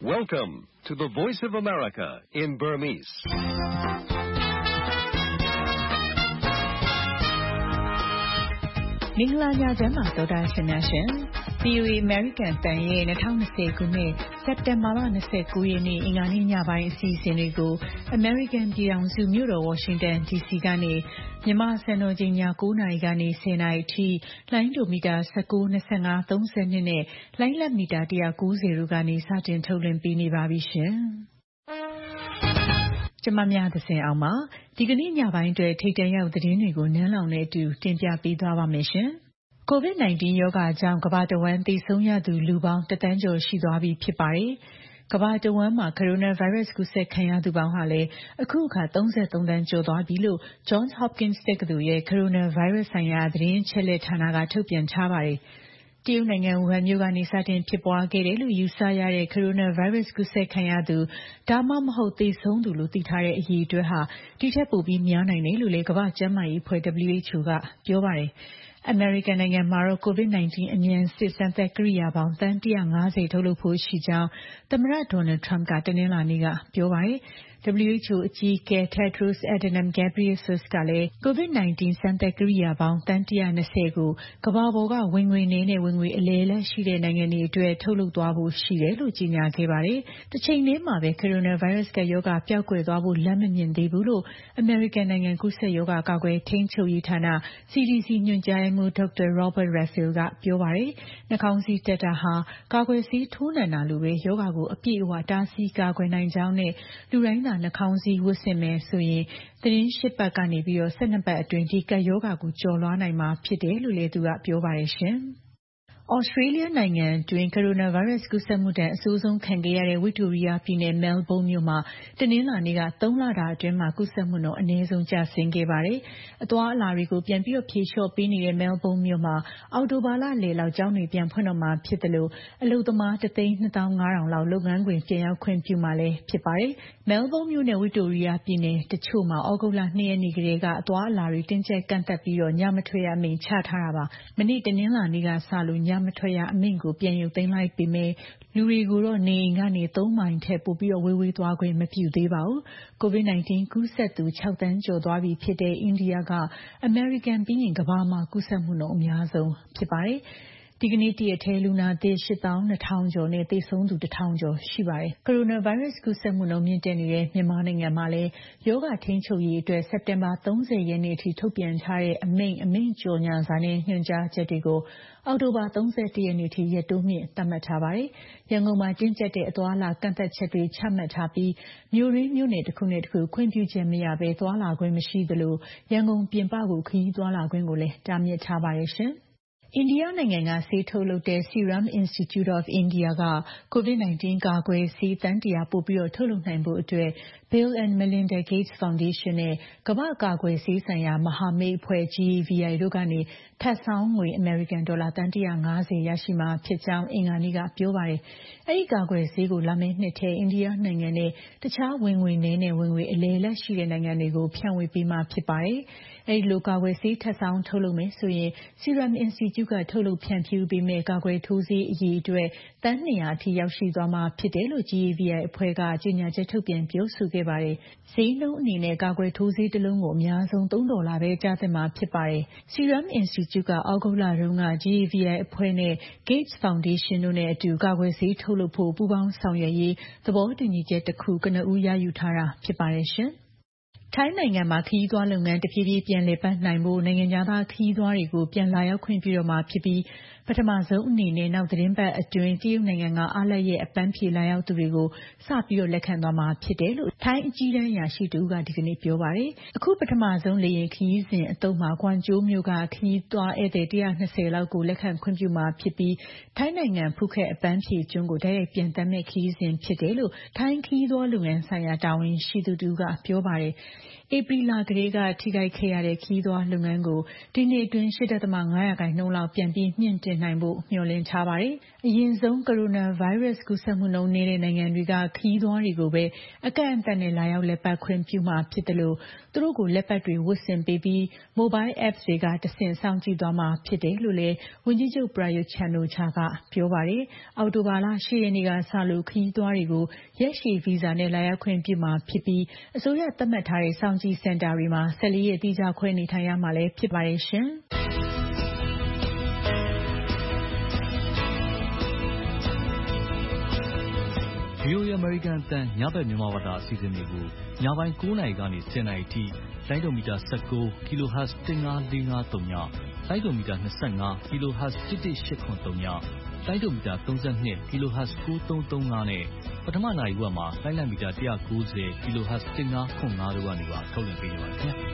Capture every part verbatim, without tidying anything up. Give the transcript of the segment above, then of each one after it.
Welcome to the Voice of America in Burmese. ။မင်္ဂလာညချမ်းပါဒေါက်တာရှင်များရှင် V O A American တန်ရဲ့twenty twentyခုနှစ်စက်တင်ဘာလtwenty-ninthရက်နေ့အင်္ဂါနေ့ညပိုင်းအစီအစဉ်တွေကို American ပြည်ထောင်စုမြို့တော် Washington D C ကနေမြန်မာစံတော်ချိန်ညnineနာရီကနေtenနာရီအထိလိုင်းဒိုမီတာnineteen, twenty-five, thirtyနဲ့လိုင်းလက်မီတာone ninetyတို့ကနေစတင်ထုတ်လွှင့်ပေးနေပါပြီရှင်။ကျမများသစဉ်အောင်ပါဒီကနေ့ညပိုင်းအတွက်ထိတ်တန့်ရောက်သတင်းတွေကိုနန်းလောင်နဲ့အတူတင်ပြပေးသွားပါမယ်ရှင်။ COVID nineteen ရောဂါကြောင့်ကမ္ဘာတဝန်းသေဆုံးရသူလူပေါင်းတစ်သန်းကျော်ရှိသွားပြီဖြစ်ပါတယ်။ကမ္ဘာတဝန်းမှာ coronavirus ကူးစက်ခံရသူပေါင်းဟာလည်းအခုအခါthirty-threeသန်းကျော်သွားပြီလို့ Johns Hopkins တက္ကသိုလ်ရဲ့ coronavirus ဆိုင်ရာသတင်းအချက်အလက်ဌာနကထုတ်ပြန်ထားပါတယ်။တရုတ်နိုင်ငံဝူဟန်မြို့ကနေစတင်ဖြစ်ပွားခဲ့တယ်လို့ယူဆရတဲ့ coronavirus ကူးစက်ခံရသူဒါမှမဟုတ်သေဆုံးသူလို့သိထားတဲ့အရေအတွက်ဟာဒီထက်ပိုပြီးများနိုင်တယ်လို့လည်းကမ္ဘာ့ကျန်းမာရေးအဖွဲ့ W H O ကပြောပါတယ်။အမေရိကန်နိုင်ငံမှာတော့ COVID nineteen အမြန်စစ်စမ်းသပ်ကိရိယာပေါင်းသန်းone hundred fiftyထုတ်လုပ်ဖို့ရှိကြောင်းသမ္မတ Donald Trump ကတနင်္လာနေ့ကပြောပါတယ်။ W H O အကြီးအကဲ Tedros Adhanom Ghebreyesus ကလည်း COVID nineteen စမ်းသပ်ကိရိယာပေါင်းသန်းone hundred twentyကိုကမ္ဘာပေါ်ကဝင်ငွေနည်းနဲ့ဝင်ငွေအလယ်အလတ်ရှိတဲ့နိုင်ငံတွေအတွက်ထုတ်လုပ်သွားဖို့ရှိတယ်လို့ကြေညာခဲ့ပါတယ်။တစ်ချိန်တည်းမှာပဲ coronavirus ကပ်ရောဂါပျောက်ကွယ်သွားဖို့လမ်းမမြင်သေးဘူးလို့အမေရိကန်နိုင်ငံကူးစက်ရောဂါကာကွယ်ထိန်းချုပ်ရေးဌာန C D C ညွှန်ကြားရေးမှူး Doctor Robert Redfield ကပြောပါတယ်။နှာခေါင်းစည်းတပ်တာဟာကာကွယ်ဆေးထိုးနှံတာလိုပဲရောဂါကိုအပြည့်အဝတားဆီးကာကွယ်နိုင်ကြောင်းနဲ့လူတိုင်းသာနှာခေါင်းစည်းဝတ်ဆင်မယ်ဆိုရင်သီတင်းeightပတ်ကနေပြီးတော့twelveပတ်အတွင်းဒီကပ်ရောဂါကိုကျော်လွှားနိုင်မှာဖြစ်တယ်လို့လည်းသူကပြောပါတယ်ရှင်။ဩစတြေးလျနိုင်ငံတွင် coronavirus ကူးစက်မှုဒဏ်အဆိုးဆုံးခံခဲ့ရတဲ့ဝစ်တိုရီယာပြည်နယ် Melbourne မြို့မှာတနင်္လာနေ့ကthreeလတာအတွင်းမှာကူးစက်မှုနှုန်းအနည်းဆုံးကျဆင်းခဲ့ပါတယ်။အသွားအလာတွေကိုပြန်ပြီးဖြေလျှော့ပေးနေတဲ့ Melbourne မြို့မှာအောက်တိုဘာလလယ်လောက်ကျောင်းတွေပြန်ဖွင့်တော့မှာဖြစ်တယ်လို့အလုပ်သမားone two five thousandလောက်လုပ်ငန်းခွင်ပြန်ရောက်ခွင့်ပြုမှာလည်းဖြစ်ပါတယ်။ Melbourne မြို့နဲ့ဝစ်တိုရီယာပြည်နယ်တချို့မှာဩဂုတ်လtwoရက်နေ့ကတည်းကအသွားအလာတွေတင်းကျပ်ကန့်သတ်ပြီးညမထွက်ရအမိန့်ချထားတာပါ။မနေ့တနင်္လာနေ့ကစလို့ညမထွက်ရအမိန့်ကိုပြန်ရုပ်သိမ်းလိုက်ပေမဲ့လူတွေကိုတော့နေအိမ်ကနေthreeမိုင်ထက်ပိုပြီးဝေးဝေးသွားခွင့်မပြုသေးပါဘူး။ COVID nineteen ကူးစက်သူsixသန်းကျော်သွားပြီဖြစ်တဲ့အိန္ဒိယကအမေရိကန်ပြီးရင်ကမ္ဘာမှာကူးစက်မှုနှုန်းအများဆုံးဖြစ်ပါတယ်။ဒီကနေ့တရက်ထဲလူနာသစ်eight two thousandကျော်နဲ့သေဆုံးသူone thousandကျော်ရှိပါတယ်။ coronavirus ကူးစက်မှုနှုန်းမြင့်တက်နေတဲ့မြန်မာနိုင်ငံမှာလည်းရောဂါထိန်းချုပ်ရေးအတွက်စက်တင်ဘာthirtyရက်နေ့အထိထုတ်ပြန်ထားတဲ့အမိန့်အမိန့်ကြော်ညာစာနဲ့ညွှန်ကြားချက်တွေကိုအောက်တိုဘာthirty-firstရက်နေ့အထိရက်တိုးမြင့်သတ်မှတ်ထားပါတယ်။ရန်ကုန်မှာတင်းကျပ်တဲ့အသွားအလာကန့်သတ်ချက်တွေချမှတ်ထားပြီးမြို့ရင်းမြို့နယ်တစ်ခုနဲ့တစ်ခုခွင့်ပြုချက်မရဘဲသွားလာခွင့်မရှိသလိုရန်ကုန်ပြင်ပကိုခရီးသွားလာခွင့်ကိုလည်းတားမြစ်ထားပါတယ်ရှင်။အိန္ဒိယနိုင်ငံကဆေးထုတ်လုပ်တဲ့ Serum Institute of India က COVID nineteen ကာကွယ်ဆေးသန်းone hundredပိုပြီးထုတ်လုပ်နိုင်ဖို့အတွက် Bill and Melinda Gates Foundation နဲ့ကမ္ဘာ့ကာကွယ်ဆေးဆိုင်ရာမဟာမိတ်အဖွဲ့ G A V I တို့ကနေထပ်ဆောင်းငွေအမေရိကန်ဒေါ်လာသန်းone hundred fiftyရရှိမှာဖြစ်ကြောင်းအင်္ဂါနေ့ကပြောပါတယ်။အဲဒီကာကွယ်ဆေးကိုလာမယ့်နှစ်ထဲအိန္ဒိယနိုင်ငံနဲ့တခြားဝင်ငွေနည်းနဲ့ဝင်ငွေအလယ်အလတ်ရှိတဲ့နိုင်ငံတွေကိုဖြန့်ဝေပေးမှာဖြစ်ပါတယ်။အဲဒီလိုကာကွယ်ဆေးထပ်ဆောင်းထုတ်လုပ်မယ်ဆိုရင် Serum Institute ကထုတ်လုပ်ဖြန့်ဖြူးပေးမဲ့ကာကွယ်ထိုးဆေးအရေအတွက်သန်းtwo hundredအထိရောက်ရှိသွားမှာဖြစ်တယ်လို့ G A V I အဖွဲ့ကကြေညာချက်ထုတ်ပြန်ပြောဆိုခဲ့ပါတယ်။ဈေးနှုန်းအနေနဲ့ကာကွယ်ထိုးဆေးတစ်လုံးကိုအများဆုံးthreeဒေါ်လာပဲကျသင့်မှာဖြစ်ပါတယ်။ Serum Institute ကဩဂုတ်လတုန်းက G A V I အဖွဲ့နဲ့ Gates Foundation တို့နဲ့အတူကာကွယ်ဆေးထုတ်လုပ်ဖို့ပူးပေါင်းဆောင်ရွက်ရေးသဘောတူညီချက်တစ်ခုကနဦးရယူထားတာဖြစ်ပါတယ်ရှင်။ထိုင်းနိုင်ငံမှာခရီးသွားလုပ်ငန်းတဖြည်းဖြည်းပြန်လည်ပတ်နိုင်ဖို့နိုင်ငံခြားသားခရီးသွားတွေကိုပြန်လာရောက်ခွင့်ပြုတော့မှာဖြစ်ပြီးပထမဆုံးအနေနဲ့နောက်သတင်းပတ်အတွင်းတရုတ်နိုင်ငံကအားလပ်ရက်အပန်းဖြေလာရောက်သူတွေကိုစပြီးလက်ခံသွားမှာဖြစ်တယ်လို့ထိုင်းအကြီးတန်းအရာရှိတဦးကဒီကနေ့ပြောပါတယ်။အခုပထမဆုံးလေယာဉ်ခရီးစဉ်အသုတ်မှာကွမ်ကျိုးမြို့ကခရီးသွားဧည့်သည်one hundred twentyလောက်ကိုလက်ခံခွင့်ပြုမှာဖြစ်ပြီးထိုင်းနိုင်ငံဖူးခက်အပန်းဖြေကျွန်းကိုတိုက်ရိုက်ပြန်တက်မဲ့ခရီးစဉ်ဖြစ်တယ်လို့ထိုင်းခရီးသွားလုပ်ငန်းဆိုင်ရာတာဝန်ရှိသူတဦးကပြောပါတယ်။ဧပြီလကလေးကထိခိုက်ခဲ့ရတဲ့ခရီးသွားလုပ်ငန်းကိုဒီနှစ်အတွင်းeight point fiveရာခိုင်နှုန်းလောက်ပြန်ပြီးမြင့်တင်င့်နိုင်ဖို့မျှော်လင့်ထားပါတယ်။အရင်ဆုံးကိုရိုနာဗိုင်းရပ်စ်ကူးစက်မှုနှုန်းနည်းတဲ့နိုင်ငံတွေကခရီးသွားတွေကိုပဲအကန့်အသတ်နဲ့လာရောက်လက်ပတ်ခွင့်ပြုမှာဖြစ်တယ်လို့သူတို့ကိုလက်ပတ်တွေဝတ်ဆင်ပေးပြီး mobile apps တွေကတဆင့်စောင့်ကြည့်သွားမှာဖြစ်တယ်လို့လည်းဝန်ကြီးချုပ်ပရာယွတ်ချန်အိုချာကပြောပါတယ်။အောက်တိုဘာလ၈ရက်နေ့ကစလို့ခရီးသွားတွေကိုရက်ရှည်ဗီဇာနဲ့လာရောက်ခွင့်ပြုမှာဖြစ်ပြီးအစိုးရသတ်မှတ်ထားတဲ့စောင့်ကြည့်စင်တာတွေမှာ၁၄ရက်တိကျခွဲနေထိုင်ရမှာလည်းဖြစ်ပါတယ်ရှင်။ဗီအိုအေ American အသံညဘက်မြန်မာဘာသာအစီအစဉ်တွေကိုညပိုင်း၉နာရီကနေ၁၀နာရီအထိလိုင်းဒိုမီတာ၁၉ kilohertz တစ်ငါးလေးငါးသုံးညလိုင်းဒိုမီတာ၂၅ kilohertz တစ်တစ်ရှစ်ခွန်သုံးညလိုင်းဒိုမီတာ၃၂ kilohertz ကိုးသုံးသုံးငါးနဲ့ပထမနာရီဝက်မှာလိုင်းလံမီတာ၁၉၀ kilohertz တစ်ငါးခွန်ငါးတို့ကနေပါထုတ်လွှင့်ပေးနေပါတယ်ခင်ဗျာ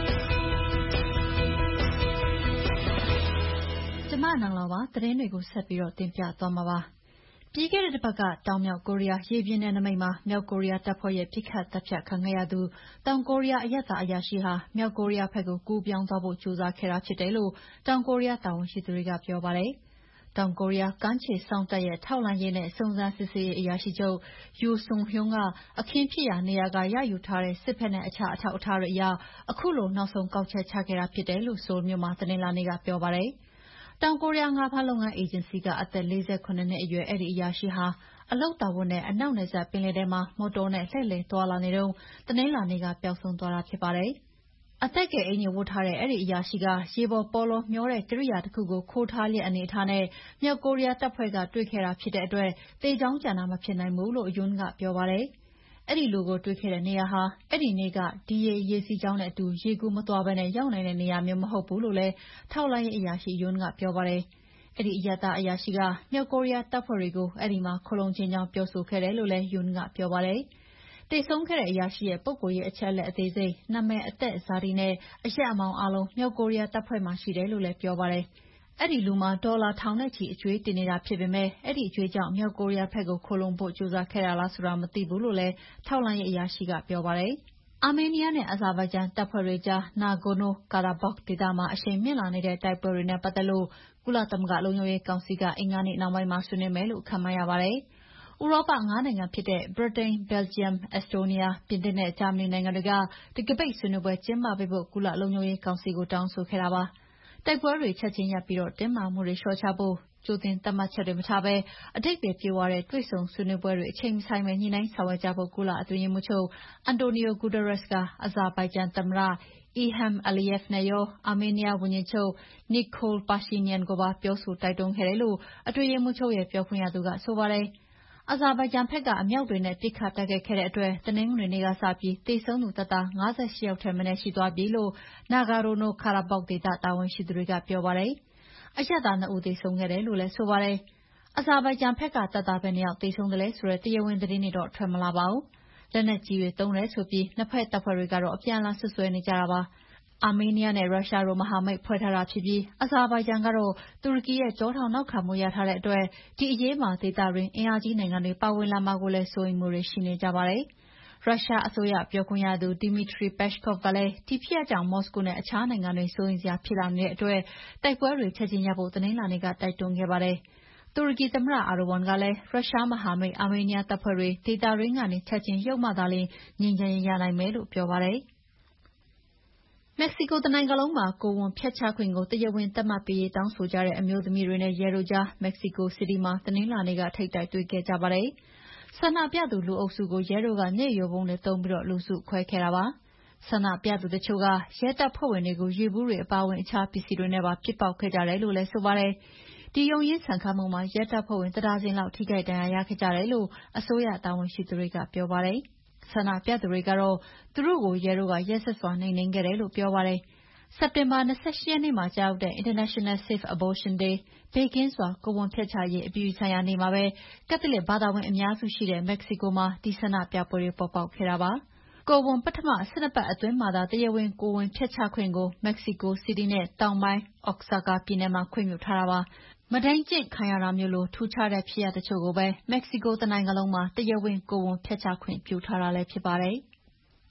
ကျမနန်လာပါသတင်းတွေကိုဆက်ပြီးတော့တင်ပြသွားမှာပါပြီးခဲ့တဲ့တစ်ပတ်ကတောင်မြောက်ကိုရီးယားရေပြင်းတဲ့နမိတ်မှာမြောက်ကိုရီးယားတပ်ဖွဲ့ရဲ့ဖိခတ်တပ်ဖြတ်ခံခဲ့ရသူတောင်ကိုရီးယားအရက်သားအရာရှိဟာမြောက်ကိုရီးယားဘက်ကိုကူးပြောင်းသွားဖို့ကြိုးစားခဲ့တာဖြစ်တယ်လို့တောင်ကိုရီးယားတာဝန်ရှိသူတွေကပြောပါတယ်။တောင်ကိုရီးယားကမ်းခြေစောင့်တပ်ရဲ့ထောက်လှမ်းရေးနဲ့စုံစမ်းစစ်ဆေးရေးအရာရှိချုပ်ယူဆွန်ဟွန်းကအခင်းဖြစ်ရာနေရာကရယူထားတဲ့စစ်ဖက်နဲ့အခြားအထောက်အထားတွေအရအခုလိုနောက်ဆုံးကောက်ချက်ချခဲ့တာဖြစ်တယ်လို့ဆိုလ်မြို့မှာသတင်းလာနေကပြောပါတယ်။တောင်ကိုရီးယားငါးဖမ်းလုပ်ငန်းအေဂျင်စီကအသက်၄၇နှစ်အရွယ်အဲ့ဒီအရာရှိဟာအလုပ်တာဝန်နဲ့အနောက်နယ်စပ်ပင်လယ်ထဲမှာမော်တော်နဲ့လှည့်လည်သွားလာနေတုန်းတနင်္လာနေ့ကပျောက်ဆုံးသွားတာဖြစ်ပါတယ်။အသက်ကယ်အင်ကြီးဝတ်ထားတဲ့အဲ့ဒီအရာရှိကရေပေါ်ပေါလောမျောတဲ့ကိရိယာတစ်ခုကိုခိုးထားလျက်အနေအထားနဲ့မြောက်ကိုရီးယားတပ်ဖွဲ့ကတွေ့ခဲ့တာဖြစ်တဲ့အတွက်သေချောင်းကြံတာမဖြစ်နိုင်ဘူးလို့ယွန်းကပြောပါတယ်။အဲ့ဒီလူကိုတွေ့ခဲ့တဲ့နေရာဟာအဲ့ဒီနေ့ကဒီရေရေစီးကြောင်းနဲ့အတူရေကူးမသွားဘဲနဲ့ရောက်နေတဲ့နေရာမျိုးမဟုတ်ဘူးလို့လည်းထောက်လှမ်းရေးအရာရှိယွန်းကပြောပါတယ်။အဲ့ဒီအရတာအရာရှိကမြောက်ကိုရီးယားတပ်ဖွဲ့တွေကိုအဲ့ဒီမှာခလုံးချင်းကြောင်းပြောဆိုခဲ့တယ်လို့လည်းယွန်းကပြောပါတယ်။တေဆုံးခဲ့တဲ့အရာရှိရဲ့ပုဂ္ဂိုလ်ရေးအချက်အလက်အသေးစိတ်နာမည်အသက်ဇာတိနဲ့အရက်အမောင်အလုံးမြောက်ကိုရီးယားတပ်ဖွဲ့မှာရှိတယ်လို့လည်းပြောပါတယ်။အဲ့ဒီလူမှာဒေါ်လာထောင်နဲ့ချီအကျွေးတင်နေတာဖြစ်ပေမဲ့အဲ့ဒီအကျွေးကြောင့်မြောက်ကိုရီးယားဘက်ကိုခိုးလုံဖို့ကြိုးစားခဲ့တာလားဆိုတာမသိဘူးလို့လည်းထောက်လှမ်းရေးအရာရှိကပြောပါတယ်။အာမေးနီးယားနဲ့အဇာဘိုင်ဂျန်တပ်ဖွဲ့တွေကြားနာဂိုနို-ကာရာဘတ်ဒေသမှာအရှိန်မြင့်လာနေတဲ့တိုက်ပွဲတွေနဲ့ပတ်သက်လို့ကုလသမဂ္ဂလုံခြုံရေးကောင်စီကအင်္ဂါနေ့နှောင်းပိုင်းမှာဆွေးနွေးမယ်လို့ခန့်မှန်းရပါတယ်။ဥရောပငါးနိုင်ငံဖြစ်တဲ့ဗြိတိန်၊ဘယ်လ်ဂျီယံ၊အက်စတိုးနီးယား၊ပြင်သစ်နဲ့ဂျာမနီနိုင်ငံတွေကဒီကပိတ်ဆွေးနွေးပွဲကျင်းပပေးဖို့ကုလလုံခြုံရေးကောင်စီကိုတောင်းဆိုခဲ့တာပါ။တိုက်ပွဲတွေချက်ချင်းရပ်ပြီးတင်းမာမှုတွေလျှော့ချဖို့ကြိုတင်သတ်မှတ်ချက်တွေမထားဘဲအဓိပ္ပါယ်ပြည့်ဝတဲ့တွေ့ဆုံဆွေးနွေးပွဲတွေအချိန်မဆိုင်းဘဲညှိနှိုင်းဆောင်ရွက်ကြဖို့ကုလအတွင်းရေးမှူးချုပ်အန်တိုနီယိုဂူတာရက်စ်ကအဇာဘိုင်ဂျန်သမ္မတအီဟမ်အလီယက်ဖ်နဲ့ရောအာမေးနီးယားဝန်ကြီးချုပ်နီကိုလ်ပါရှီနျန်ကိုပါပြောဆိုတိုက်တွန်းခဲ့တယ်လို့အတွင်းရေးမှူးချုပ်ရဲ့ပြောခွင့်ရသူကဆိုပါတယ်။အဇာဘိုင်ဂျန်ဘက်ကအမြောက်တွေနဲ့ပစ်ခတ်တိုက်ခိုက်ခဲ့တဲ့အတွက်တနင်္ဂနွေနေ့ကစပြီးသေဆုံးသူတပ်သား၅၈ယောက်ထက်မနည်းရှိသွားပြီလို့နာဂါရိုနို-ကာရာဘတ်ဒေသတာဝန်ရှိသူတွေကပြောပါတယ်။အရပ်သားနှစ်ဦးသေဆုံးခဲ့တယ်လို့လည်းဆိုပါတယ်။အဇာဘိုင်ဂျန်ဘက်ကတပ်သားဘယ်နှစ်ယောက်သေဆုံးသလဲဆိုတဲ့တရားဝင်သတင်းတွေတော့ထွက်မလာပါဘူး။လက်နက်ကြီးတွေသုံးတယ်ဆိုပြီးနှစ်ဖက်တပ်ဖွဲ့တွေကတော့အပြန်အလှန်စွပ်စွဲနေကြတာပါ။အာမေးနီးယားနဲ့ရုရှားတို့မဟာမိတ်ဖွဲ့ထားတာဖြစ်ပြီးအဇာဘိုင်ဂျန်ကတော့တူရကီရဲ့ကျောထောက်နောက်ခံမှုရထားတဲ့အတွက်ဒီအရေးမှာဒေသတွင်းအင်အားကြီးနိုင်ငံတွေပါဝင်လာမှာကိုလည်းစိုးရိမ်မှုတွေရှိနေကြပါတယ်။ရုရှားအစိုးရပြောခွင့်ရသူဒီမီထရီပက်ရှ်ကော့ဗ်ကလည်းဒီဖြစ်ရပ်ကြောင့်မော်စကိုနဲ့အခြားနိုင်ငံတွေစိုးရိမ်စရာဖြစ်လာနေတဲ့အတွက်တိုက်ပွဲတွေချက်ချင်းရပ်ဖို့တနင်္လာနေ့ကတိုက်တွန်းခဲ့ပါတယ်။တူရကီသမ္မတအာဒိုဝမ်ကလည်းရုရှားမဟာမိတ်အာမေးနီးယားတပ်ဖွဲ့တွေဒေသတွင်းကနေချက်ချင်းရုပ်မှသာလျှင်ငြိမ်းချမ်းရေးရနိုင်မယ်လို့ပြောပါတယ်။မက္ကဆီကိုတနိုင်ငံလုံးမှာကိုယ်ဝန်ဖျက်ချခွင့်ကိုတရားဝင်သတ်မှတ်ပေးရေးတောင်းဆိုကြတဲ့အမျိုးသမီးတွေနဲ့ရဲတို့ကြားမက္ကဆီကိုစီးတီးမှာတနင်္လာနေ့ကထိပ်တိုက်တွေ့ခဲ့ကြပါတယ်။ဆန္ဒပြသူလူအုပ်စုကိုရဲတို့ကမျက်ရည်ယိုဗုံးတွေသုံးပြီးလူစုခွဲခဲ့တာပါ။ဆန္ဒပြသူတချို့ကရဲတပ်ဖွဲ့ဝင်တွေကိုရေဘူးတွေအပါအဝင်အခြားပစ္စည်းတွေနဲ့ပါပစ်ပေါက်ခဲ့ကြတယ်လို့လည်းဆိုပါတယ်။ဒီရုန်းရင်းဆန်ခတ်မှုမှာရဲတပ်ဖွဲ့ဝင်တစ်ဒါဇင်လောက်ထိခိုက်ဒဏ်ရာရခဲ့ကြတယ်လို့အစိုးရတာဝန်ရှိသူတွေကပြောပါတယ်။ဆန္ဒပြသူတွေကတော့သူတို့ကိုရဲတို့ကရက်စက်စွာနှိမ်နင်းခဲ့တယ်လို့ပြောပါတယ်။စက်တင်ဘာ၂၈ရက်နေ့မှာကျရောက်တဲ့ International Safe Abortion Day ဘေးကင်းစွာကိုယ်ဝန်ဖျက်ချရေးအပြည်ပြည်ဆိုင်ရာနေ့မှာပဲကက်သလစ်ဘာသာဝင်အများစုရှိတဲ့မက္ကဆီကိုမှာဒီဆန္ဒပြပွဲတွေပေါ်ပေါက်ခဲ့တာပါ။ကိုယ်ဝန်ပထမ၁၂ပတ်အတွင်းမှာသာတရားဝင်ကိုယ်ဝန်ဖျက်ချခွင့်ကိုမက္ကဆီကိုစီးတီးနဲ့တောင်ပိုင်းအော့ဆာကာပြည်နယ်မှာခွင့်ပြုထားတာပါ။မုဒိန်းကျင့်ခံရတာမျိုးလိုထူးခြားတဲ့ဖြစ်ရပ်တချို့ကိုပဲမက္ကဆီကိုတနိုင်ငံလုံးမှာတရားဝင်ကိုယ်ဝန်ဖျက်ချခွင့်ပြုထားတာလည်းဖြစ်ပါတယ်။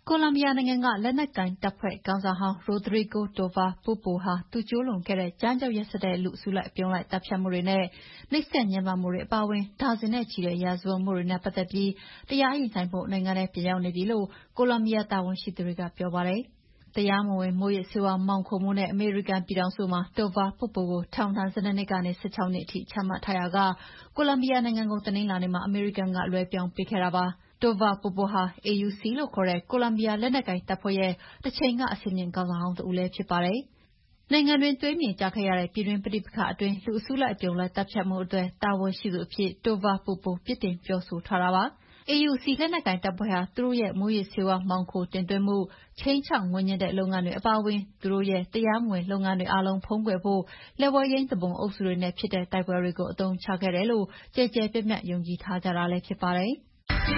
ကိုလံဘီယာနိုင်ငံကလက်နက်ကိုင်တပ်ဖွဲ့ခေါင်းဆောင်ဟောင်း Rodrigo Tovar Popo ဟာသူကျူးလွန်ခဲ့တဲ့ကြမ်းကြုတ်ရက်စက်တဲ့လူအစုလိုက်အပြုံလိုက်သတ်ဖြတ်မှုတွေနဲ့နှိပ်စက်ညှဉ်းပန်းမှုတွေအပါအဝင်ဒါဇင်နဲ့ချီတဲ့ရာဇဝတ်မှုတွေနဲ့ပတ်သက်ပြီးတရားရင်ဆိုင်ဖို့နိုင်ငံထဲပြန်ရောက်နေပြီလို့ကိုလံဘီယာတာဝန်ရှိသူတွေကပြောပါတယ်။တရားမဝင်မူးယစ်ဆေးဝါးမှောင်ခိုမှုနဲ့အမေရိကန်ပြည်ထောင်စုမှာ Tovar Popo ကိုထောင်ဒဏ် ၁၂ နှစ်ကနေ ၁၆ နှစ်အထိချမှတ်ထားရာကကိုလံဘီယာနိုင်ငံကိုတနင်္လာနေ့မှာအမေရိကန်ကလွှဲပြောင်းပေးခဲ့တာပါ။ Tovar Popo ဟာ အေ ယူ စီ လို့ခေါ်တဲ့ကိုလံဘီယာလက်နက်ကိုင်တပ်ဖွဲ့ရဲ့တချိန်ကအဆင့်မြင့်ခေါင်းဆောင်ဟောင်းတဦးလည်းဖြစ်ပါတယ်။နိုင်ငံတွင်းသွေးမြေကျခဲ့ရတဲ့ပြည်တွင်းပဋိပက္ခအတွင်းလူအစုလိုက်အပြုံလိုက်သတ်ဖြတ်မှုအတွက်တာဝန်ရှိသူအဖြစ် Tovar Popo ပြစ်တင်ပြောဆိုထားတာပါ။ အေ ယူ စီ လက်နက်ကိုင်တပ်ဖွဲ့ဟာသူတို့ရဲ့မူးယစ်ဆေးဝါးမှောင်ခိုတင်သွင်းမှု၊ခြိမ်းခြောက်ငွေညှစ်တဲ့လုပ်ငန်းတွေအပါအဝင်သူတို့ရဲ့တရားမဝင်လုပ်ငန်းတွေအားလုံးဖုံးကွယ်ဖို့လက်ဝဲယိမ်းသူပုန်အုပ်စုတွေနဲ့ဖြစ်တဲ့တိုက်ပွဲတွေကိုအသုံးချခဲ့တယ်လို့ကျယ်ကျယ်ပြန့်ပြန့်ယုံကြည်ထားကြတာလည်းဖြစ်ပါတယ်။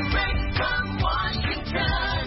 From Washington,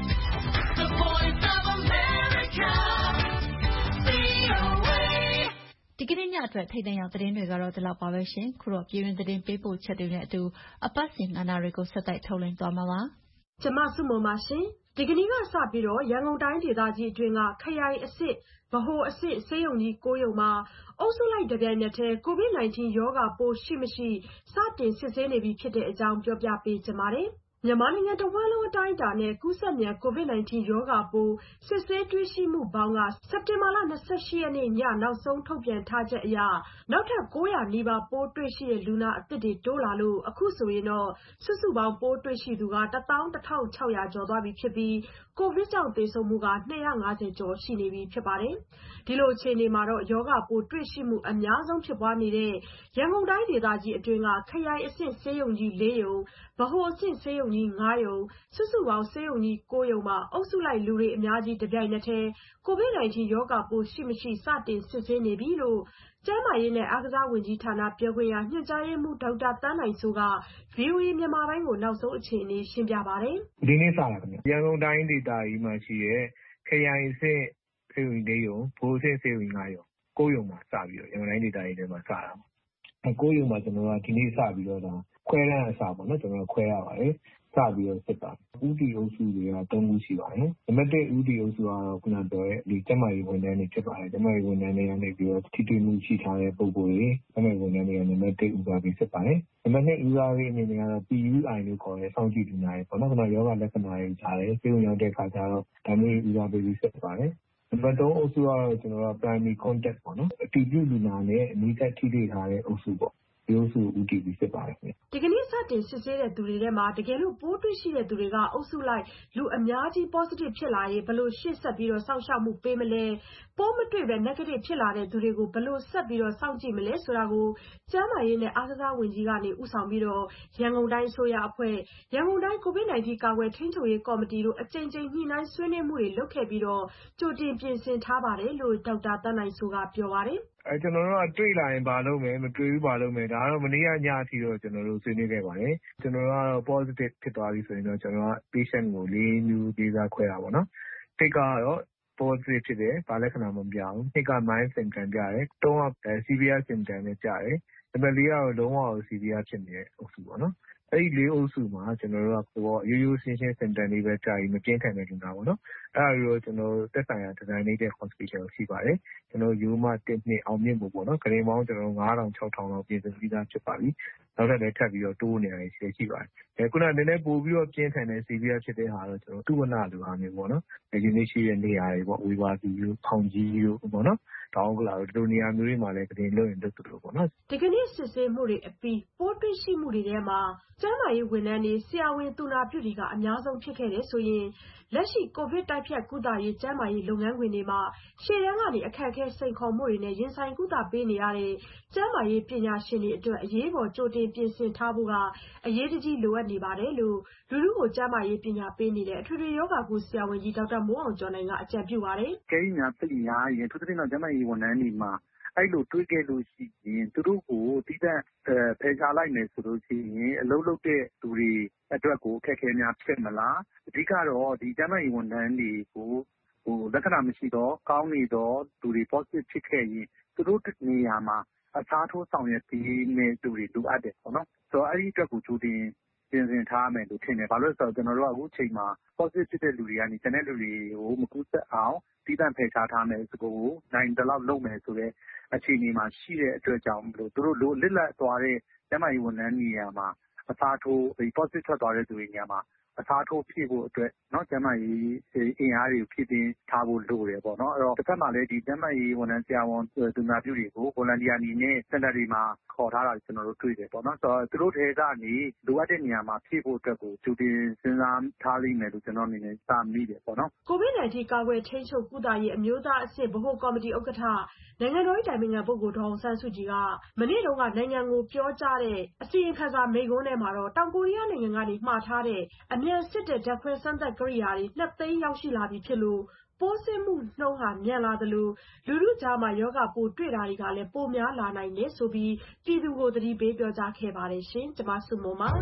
the voice of America, ဗွီအိုအေဒီကနေ့ညအတွက်ထိပ်တန်းရောက်သတင်းတွေကတော့ဒီလောက်ပါပဲရှင်။ခုတော့ပြည်တွင်းသတင်းပေးပို့ချက်တွေနဲ့အတူအပတ်စဉ်ကဏ္ဍတွေကိုဆက်တိုက်ထုတ်လွှင့်သွားမှာပါ။ကျမစုမုံပါရှင်။ဒီကနေ့ကစပြီးတော့ရန်ကုန်တိုင်းဒေသကြီးအတွင်းကခရိုင်အဆင့်ဗဟိုအဆင့်ဆေးရုံကြီး၉ရုံမှာအုပ်စုလိုက်တပြိုင်နက်တည်းကိုဗစ် ၁၉ ရောဂါပိုးရှိမရှိစတင်စစ်ဆေးနေပြီဖြစ်တဲ့အကြောင်းပြောပြပေးချင်ပါတယ်။မြန်မာနိုင်ငံတဝန်းလုံးအတိုင်းအတာနဲ့ကူးစက်မြန်ကိုဗစ် ၁၉ ရောဂါပိုးစစ်ဆေးတွေ့ရှိမှုပေါင်းကစက်တင်ဘာလ ၂၈ ရက်နေ့ညနောက်ဆုံးထုတ်ပြန်ထားချက်အရနောက်ထပ်၉၀၀နီးပါးပိုးတွေ့ရှိတဲ့လူနာအသစ်တွေတိုးလာလို့အခုဆိုရင်တော့စုစုပေါင်းပိုးတွေ့ရှိသူက တသောင်းတထောင်ခြောက်ရာကျော်သွားပြီဖြစ်ပြီးကိုဗစ်ကြောင့်သေဆုံးမှုက၂၅၀ကျော်ရှိနေပြီဖြစ်ပါတယ်။ဒီလိုအခြေအနေမှာတော့ရောဂါပိုးတွေ့ရှိမှုအများဆုံးဖြစ်ပွားနေတဲ့ရန်ကုန်တိုင်းဒေသကြီးအတွင်းကခရိုင်အဆင့်ဆေးရုံကြီး၄ရုံဗဟိုအဆင့်ဆေးရုံကြီး၅ရုံစုစုပေါင်းဆေးရုံကြီး၉ရုံမှာအုပ်စုလိုက်လူတွေအများကြီးတပြိုင်နက်တည်းကိုဗစ် ၁၉ ရောဂါပိုးရှိမရှိစတင်စစ်ဆေးနေပြီလို့ကျန်းမာရေးနဲ့အားကစားဝန်ကြီးဌာနပြောခွင့်ရညွှန်ကြားရေးမှူးဒေါက်တာသန်းနိုင်စိုးက ဗွီအိုအေမြန်မာပိုင်းကိုနောက်ဆုံးအခြေအနေရှင်းပြပါတယ်။ဒီနေ့စတာခင်ဗျ။ရန်ကုန်တိုင်းဒေသကြီးမှာရှိတဲ့ခရိုင်အဆင့်ဆေးရုံကြီး၄ရုံဗဟိုအဆင့်ဆေးရုံကြီး၅ရုံ၉ရုံမှာစပြီးတော့ရန်ကုန်တိုင်းဒေသကြီးထဲမှာစတာ။အဲ၉ရုံမှာကျွန်တော်ကဒီနေ့စပြီးတော့ဒါခွဲတန်းအစပေါ့နော်ကျွန်တော်ခွဲရပါတယ်။စပြီးတော့စစ်ပါတယ်။ဦးတီအုပ်စုတွေက၃ခုရှိပါတယ်။နံပါတ်၁ဦးတီအုပ်စုကတော့ခုနပြောတဲ့ဒီကျန်းမာရေးဝန်ထမ်းတွေဖြစ်ပါတယ်။ကျန်းမာရေးဝန်ထမ်းတွေကနေပြီးတော့ထိတွေ့မှုရှိထားတဲ့ပုံကိုယ်တွေကျန်းမာရေးဝန်ထမ်းတွေကနံပါတ်၁ဦးစားပေးစစ်ပါတယ်။နံပါတ်၂ဦးစားပေးအနေနဲ့ကတော့ ပီ ယူ အိုင် လို့ခေါ်တဲ့စောင့်ကြည့်လူနာတွေပေါ့နော်။ခုနရောဂါလက္ခဏာတွေကြားတယ်ဆေးရုံရောက်တဲ့အခါကျတော့ဒါမျိုးဦးစားပေးပြီးစစ်ပါတယ်။နံပါတ်၃အုပ်စုကတော့ကျွန်တော်တို့ primary contact ပေါ့နော်အတည်ပြုလူနာနဲ့အနီးကပ်ထိတွေ့ထားတဲ့အုပ်စုပေါ့ဒီအုပ်စုဦးတည်ပြီးစစ်ပါတယ်ခင်ဗျ။ဒီကနေ့စတင်စစ်ဆေးတဲ့သူတွေထဲမှာတကယ်လို့ပိုးတွေ့ရှိတဲ့သူတွေကအုပ်စုလိုက်လူအများကြီး positive ဖြစ်လာရင်ဘယ်လိုရှေ့ဆက်ပြီးတော့စောင့်ရှောက်မှုပေးမလဲပိုးမတွေ့ပဲ negative ဖြစ်လာတဲ့သူတွေကိုဘယ်လိုဆက်ပြီးတော့စောင့်ကြည့်မလဲဆိုတာကိုကျန်းမာရေးနဲ့အားကစားဝန်ကြီးကနေဦးဆောင်ပြီးတော့ရန်ကုန်တိုင်းအစိုးရအဖွဲ့ရန်ကုန်တိုင်းကိုဗစ် ၁၉ ကာကွယ်ထိန်းချုပ်ရေးကော်မတီတို့အကြိမ်ကြိမ်ညှိနှိုင်းဆွေးနွေးမှုတွေလုပ်ခဲ့ပြီးတော့ကြိုတင်ပြင်ဆင်ထားပါတယ်လို့ဒေါက်တာသန်းနိုင်စိုးကပြောပါတယ်။အဲကျွန်တော်တို့ကတွေ့လာရင်ဘာလုပ်မယ်မတွေ့ဘူးဘာလုပ်မယ်ဒါကတော့မနေ့ကညအထိတော့ကျွန်တော်တို့ဆွေးနွေးခဲ့ပါတယ်။ကျွန်တော်တို့ကတော့ positive ဖြစ်သွားပြီဆိုရင်တော့ကျွန်တော်က patient ကို၄မျိုးဒေသခွဲတာပေါ့နော်။တစ်ကတော့ positive ဖြစ်တယ်ဘာလက္ခဏာမှမပြဘူး။နှစ်က mild symptom ပြတယ်။သုံးက severe symptom နဲ့ပြတယ်။နံပါတ်၄ကတော့လုံးဝ severe ဖြစ်နေတဲ့အုပ်စုပေါ့နော်။အဲ့ဒီလေးအုပ်စုမှာကျွန်တော်တို့ကဟိုရိုးရိုးရှင်းရှင်း symptom လေးပဲကြာပြီးမပြင်းထန်တဲ့လူနာပေါ့နော်။အဲ့ဒါမျိုးကျွန်တော်တို့သက်ဆိုင်ရာ designated hospital ရှိပါတယ်။ကျွန်တော်ရိုးမတစ်နှစ်အောင်မြင့်မှုပေါ့နော်။ဂရင်ပေါင်းကျွန်တော်တို့၅ထောင်၆ထောင်လောက်ပြင်ဆင်ပြီးသားဖြစ်ပါပြီ။နောက်ထပ်လည်းထပ်ပြီးတော့တိုးနေတာရှိရှိပါတယ်။အဲခုနကနည်းနည်းပို့ပြီးတော့ပြင်းထန်တဲ့ severe ဖြစ်တဲ့ဟာတော့ကျွန်တော်တုဝနာလူဟာမျိုးပေါ့နော်။ဒီနေ့ရှိတဲ့နေရာတွေပေါ့ဝေဘာစီမျိုးဖောင်ကြီးမျိုးပေါ့နော်။တောင်းကလာတို့ဒီလိုနေရာမျိုးတွေမှာလည်းတင်လို့ရင်တို့တို့ပေါ့နော်ဒီကနေ့စစ်ဆေးမှုတွေအပြီးပိုးတွေ့ရှိမှုတွေထဲမှာကျန်းမာရေးဝန်ထမ်းတွေဆရာဝန်သူနာပြုတွေကအများဆုံးဖြစ်ခဲ့တယ်ဆိုရင်လက်ရှိကိုဗစ်တိုက်ဖျက်ကုသရေးကျန်းမာရေးလုပ်ငန်းခွင်တွေမှာရှေ့တန်းကနေအခက်အခဲစိန်ခေါ်မှုတွေနဲ့ရင်ဆိုင်ကုသပေးနေရတဲ့ကျန်းမာရေးပညာရှင်တွေအတွက်အရေးပေါ်ကြိုတင်ပြင်ဆင်ထားဖို့ကအရေးတကြီးလိုအပ်နေပါတယ်လို့လူလူကိုကျန်းမာရေးပညာပေးနေတဲ့အထွေထွေယောဂကုဆရာဝန်ကြီးဒေါက်တာမိုးအောင်ကျော်နိုင်ကအကြံပြုပါတယ်။ကျင်းညာပြည့်ညာရင်သူတို့ကကျန်းမာရေးဝန်ထမ်းတွေမှာအဲ့လိုတွေးခဲ့လို့ရှိရင်သူတို့ကိုတိကျဖယ်ရှားလိုက်မယ်ဆိုလို့ရှိရင်အလုပ်လုပ်တဲ့သူတွေအတွက်ကိုအခက်အခဲများဖြစ်မလားအဓိကတော့ဒီကျန်းမာရေးဝန်ထမ်းတွေကိုဟိုလက္ခဏာမရှိတော့ကောင်းနေတော့သူတွေ positive ဖြစ်ခဲ့ရင်သူတို့နေရာမှာအစားထိုးဆောင်ရွက်ပေးနေသူတွေလိုအပ်တယ်ပေါ့နော်ဆိုတော့အဲ့ဒီအတွက်ကိုကြိုတင်ပပြင်ဆင်ထားမယ်လို့ထင်တယ်။ဘာလို့လဲဆိုတော့ကျွန်တော်တို့ကအခုချိန်မှာ positive ဖြစ်တဲ့လူတွေကနေကျန်တဲ့လူတွေကိုမကူးစက်အောင်သီးသန့်ဖယ်ရှားထားမယ်ဆိုကိုနိုင်သလောက်လုပ်မယ်ဆိုတဲ့အခြေအနေမှာရှိတဲ့အတွက်ကြောင့်မလို့သူတို့လိုလစ်လပ်သွားတဲ့ကျန်းမာရေးဝန်ထမ်းနေရာမှာအစားထိုး positive ထွက်သွားတဲ့သူတွေနေရာမှာအစားထိုးဖြည့်ဖို့အတွက်เนาะကျန်းမာရေးအင်အားတွေကိုဖြည့်တင်းထားဖို့လိုတယ်ပေါ့เนาะအဲ့တော့တစ်ခါမှလည်းဒီကျန်းမာရေးဝန်ထမ်းဆရာဝန်သူနာပြုတွေကို volunteer အနေနဲ့စင်တာတွေမှာခေါ်ထားတာကျွန်တော်တို့တွေ့တယ်ပေါ့เนาะဆိုတော့သူတို့တွေကနေလိုအပ်တဲ့နေရာမှာဖြည့်ဖို့အတွက်ကိုကြိုတင်စဉ်းစားထားလိမ့်မယ်လို့ကျွန်တော်အနေနဲ့စမိတယ်ပေါ့เนาะကိုဗစ် nineteen ကာကွယ်ထိန်းချုပ်ကုသရေးအမျိုးသားအဆင့်ဗဟိုကော်မတီဥက္ကဋ္ဌနိုင်ငံတော်၏တိုင်ပင်ခံပုဂ္ဂိုလ်ဒေါ်အောင်ဆန်းစုကြည်ကမနေ့တုန်းကနိုင်ငံကိုပြောကြားတဲ့အစီရင်ခံစာမိန့်ခွန်းထဲမှာတော့တောင်ကိုရီးယားနိုင်ငံကနေမှာထားတဲ့အမြန်စစ်တဲ့ဓာတ်ခွဲစမ်းသပ်ကိရိယာတွေနှစ်သိန်းရောက်ရှိလာပြီဖြစ်လို့ပိုးစစ်မှုနှုန်းဟာမြန်လာသလိုလူထုကြားမှာယောဂပိုးတွေ့တာတွေကလည်းပိုများလာနိုင်တယ်ဆိုပြီးပြည်သူကိုသတိပေးပြောကြားခဲ့ပါတယ်ရှင်။ကျွန်မစုမုံပါ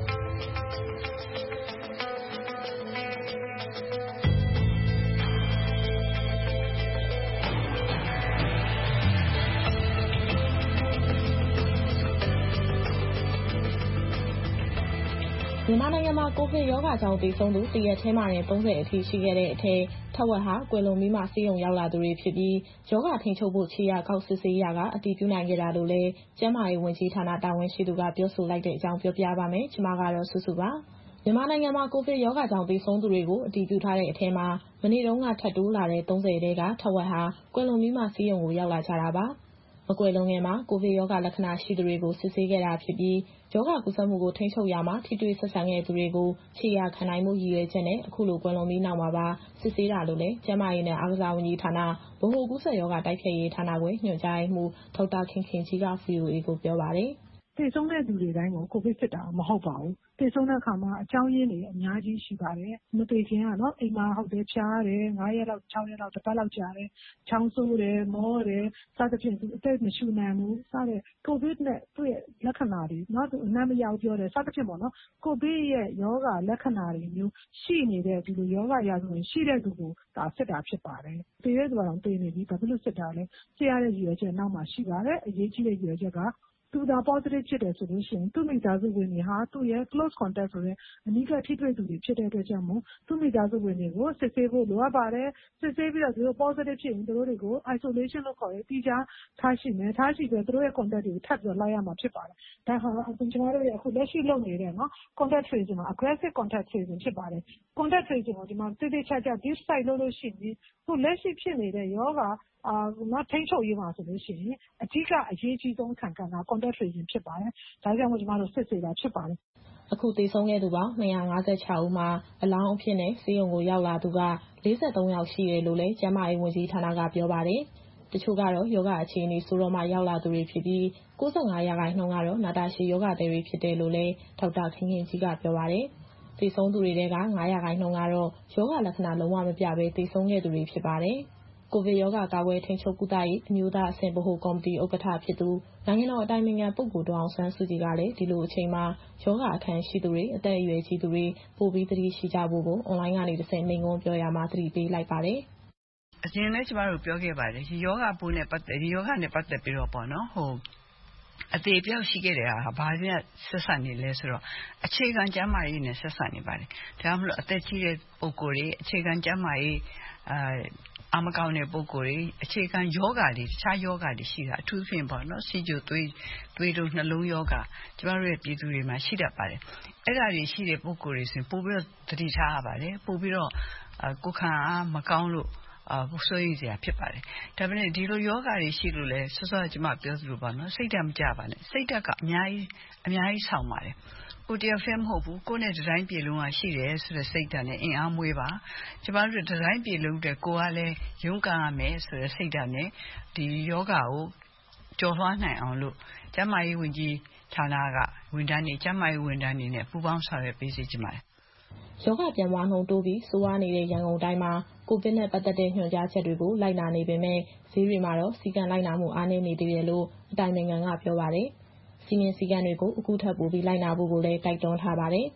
မြန်မာနိုင်ငံမှာကိုဗစ်ရောဂါကြောင့်သေဆုံးသူတရက်ထဲမှာနဲ့သုံးဆယ်အထိရှိခဲ့တဲ့အထက်ထက်ဝက်ဟာကွယ်လွန်ပြီးမှဆေးရုံရောက်လာသူတွေဖြစ်ပြီးရောဂါထိန်းချုပ်ဖို့ခြေရာကောက်စစ်ဆေးရာကအတည်ပြုနိုင်ခဲ့တာလို့လည်းကျန်းမာရေးဝန်ကြီးဌာနတာဝန်ရှိသူကပြောဆိုလိုက်တဲ့အကြောင်းပြောပြပါမယ်။ကျွန်မကတော့စုစုပါ။မြန်မာနိုင်ငံမှာကိုဗစ်ရောဂါကြောင့်သေဆုံးသူတွေကိုအတည်ပြုထားတဲ့အထက်မှာမနေ့တုန်းကထပ်တိုးလာတဲ့သုံးဆယ်တဲကထက်ဝက်ဟာကွယ်လွန်ပြီးမှဆေးရုံကိုရောက်လာကြတာပါ။မကွယ်လွန်ခင်မှာကိုဗစ်ရောဂါလက္ခဏာရှိသူတွေကိုစစ်ဆေးခဲ့တာဖြစ်ပြီးရောဂါကူးစက်မှုကိုထိန်းချုပ်ရမှာထိတွေ့ဆက်ဆံခဲ့သူတွေကိုခြေရာခံနိုင်မှုရည်ရွယ်ချက်နဲ့အခုလိုကွယ်လွန်ပြီးနောက်မှာပါစစ်ဆေးတာလို့လည်းကျန်းမာရေးနဲ့အားကစားဝန်ကြီးဌာနဗဟိုကူးစက်ရောဂါတိုက်ဖျက်ရေးဌာနခွဲညွှန်ကြားရေးမှူးဒေါက်တာခင်ခင်ကြီးက ဗွီအိုအေကိုပြောပါတယ်။သေဆုံးတဲ့သူတွေတိုင်းကိုကိုဗစ်ဖြစ်တာမဟုတ်ပါဘူး။သေဆုံးတဲ့အခါမှာအကြောင်းရင်းတွေအများကြီးရှိပါတယ်။မသေခင်ကနော်အိမ်မှာဟုတ်တယ်ဖျားတယ်ငါးရက်လောက်၆ရက်လောက်တစ်ပတ်လောက်ကြာတယ်။ချောင်းဆိုးတယ်မောတယ်စသဖြင့်သူအသက်မရှူနိုင်ဘူးစတဲ့ကိုဗစ်နဲ့သူ့ရဲ့လက္ခဏာတွေနော်သူအနံ့မရဘူးပြောတယ်စသဖြင့်ပေါ့နော်ကိုဗစ်ရဲ့ယောဂလက္ခဏာတွေမျိုးရှိနေတဲ့ဒီလိုယောဂရာဇဝင်ရှိတဲ့သူကိုဒါစစ်တာဖြစ်ပါတယ်။သေတဲ့သူကတော့သေနေပြီဘာဖြစ်လို့စစ်တာလဲစစ်ရတဲ့ရည်ရွယ်ချက်နောက်မှာရှိပါတယ်။အရေးကြီးတဲ့ရည်ရွယ်ချက်ကသူသာ positive ဖြစ်တယ်ဆိုလို့ရှိရင်သူ့မိသားစုဝင်တွေဟာသူ့ရဲ့ close contact ဆိုတဲ့အနီးကပ်ထိတွေ့သူတွေဖြစ်တဲ့အတွက်ကြောင့်မို့သူ့မိသားစုဝင်တွေကိုစစ်ဆေးဖို့လိုအပ်ပါတယ်စစ်ဆေးပြီးတော့သူတို့ positive ဖြစ်ရင်သူတို့တွေကို isolation လို့ခေါ်တဲ့တိကျထားရှိမယ်ထားရှိပြီးသူတို့ရဲ့ contact တွေကိုထပ်ပြီးလိုက်ရမှာဖြစ်ပါတယ်ဒါဟာကျွန်တော်တို့ရဲ့အခုလက်ရှိလုပ်နေတဲ့နော် contact tracing မှာ aggressive contact tracing ဖြစ်ပါတယ် contact tracing ကိုဒီမှာတိတိကျကျ deep site လုပ်လို့ရှိရင်ခုလက်ရှိဖြစ်နေတဲ့ယောဂအာမထိန်ချုပ်ရေးမှာဆိုလို့ရှိရင်အဓိကအရေးကြီးဆုံးခံကဏ္ဍ contact tracing ဖြစ်ပါတယ်။ဒါကြောင့်မို့ကျွန်တော်တို့စစ်ဆေးတာဖြစ်ပါတယ်။အခုသေဆုံးခဲ့သူပေါင်း၂၅၆ဦးမှာအလောင်းအဖြစ်နဲ့ဆေးရုံကိုရောက်လာသူက၄၃ယောက်ရှိတယ်လို့လည်းကျန်းမာရေးဝန်ကြီးဌာနကပြောပါတယ်။တချို့ကတော့ယောဂအခြေအနေဆိုတော့မှရောက်လာသူတွေဖြစ်ပြီး၉၅ရာခိုင်နှုန်းကတော့နာတာရှည်ယောဂသည်တွေဖြစ်တယ်လို့လည်းဒေါက်တာခင်ခင်ကြီးကပြောပါတယ်။သေဆုံးသူတွေထဲက၅ရာခိုင်နှုန်းကတော့ယောဂလက္ခဏာလုံးဝမပြဘဲသေဆုံးခဲ့သူတွေဖြစ်ပါတယ်။ကိုဗစ်ရောဂါကာကွယ်ထိန်းချုပ်ကုသရေးအမျိုးသားအဆင့်ဗဟိုကော်မတီဥက္ကဋ္ဌဖြစ်သူနိုင်ငံတော်အတိုင်ပင်ခံပုဂ္ဂိုလ်ဒေါ်အောင်ဆန်းစုကြည်ကလည်းဒီလိုအချိန်မှာယောဂအခံရှိသူတွေအသက်အရွယ်ကြီးသူတွေပိုပြီးသတိရှိကြဖို့ကိုအွန်လိုင်းကနေတစ်ဆင့်မိန့်ခွန်းပြောရမှာသတိပေးလိုက်ပါတယ်။အရင်လည်းကျမတို့ပြောခဲ့ပါတယ်ဒီယောဂပိုးနဲ့ပတ်သက်ဒီယောဂနဲ့ပတ်သက်ပြီးတော့ပေါ့နော်ဟိုအသေးပြောက်ရှိခဲ့တဲ့ဟာဘာမှဆက်ဆံနေလဲဆိုတော့အခြေခံကျန်းမာရေးနဲ့ဆက်ဆံနေပါတယ်ဒါမှမဟုတ်အသက်ကြီးတဲ့ပုဂ္ဂိုလ်တွေအခြေခံကျန်းမာရေးအာအမကောင်းတဲ့ပုဂ္ဂိုလ်တွေအခြေခံယောဂတွေတခြားယောဂတွေရှိတာအထူးဖြင့်ပေါ့နော်ဆီကျိုသွေးသွေးတို့နှလုံးယောဂကျမတို့ရဲ့ပြည်သူတွေမှာရှိတတ်ပါတယ်အဲ့ဒါတွေရှိတဲ့ပုဂ္ဂိုလ်တွေဆိုရင်ပို့ပြီးတော့သတိထားရပါတယ်ပို့ပြီးတော့ကိုယ်ခံအားမကောင်းလို့အာဘုဆိုးရည်စရာဖြစ်ပါတယ်ဒါပေမဲ့ဒီလိုယောဂတွေရှိလို့လဲဆောစောကျမပြောသလိုပါနော်စိတ်ဓာတ်မကြပါနဲ့စိတ်ဓာတ်ကအများကြီးအများကြီးဆောင်ပါတယ်ကိုတယောက်ဖဲမဟုတ်ဘူးကိုနဲ့ဒီဇိုင်းပြေလုံးကရှိတယ်ဆိုတဲ့စိတ်ဓာတ်နဲ့အင်အားမွေးပါကျမတို့ဒီဇိုင်းပြေလုံးတဲ့ကိုကလည်းရုန်းကန်ရမယ်ဆိုတဲ့စိတ်ဓာတ်နဲ့ဒီယောဂကိုကျော်လွှားနိုင်အောင်လို့ကျမကြီးဝင်ကြီးဌာနကဝန်ထမ်းတွေကျမကြီးဝန်ထမ်းတွေနဲ့ပူးပေါင်းဆောင်ရွက်ပေးစီကြပါတယ်ယောဂပြန်ပွားနှုန်းတိုးပြီးဆိုးဝါးနေတဲ့ရန်ကုန်တိုင်းမှာကိုဗစ်နဲ့ပတ်သက်တဲ့ညွှန်ကြားချက်တွေကိုလိုက်နာနေပေမဲ့ဈေးတွေမှာတော့စီကံလိုက်နာမှုအားနည်းနေသေးတယ်လို့အတိုင်ပင်ခံကပြောပါတယ်။စီမင်းစည်းကမ်းတွေကိုအခုထပ်ပိုပြီးလိုက်နာဖို့ကိုလည်းတိုက်တွန်းထားပါတယ်။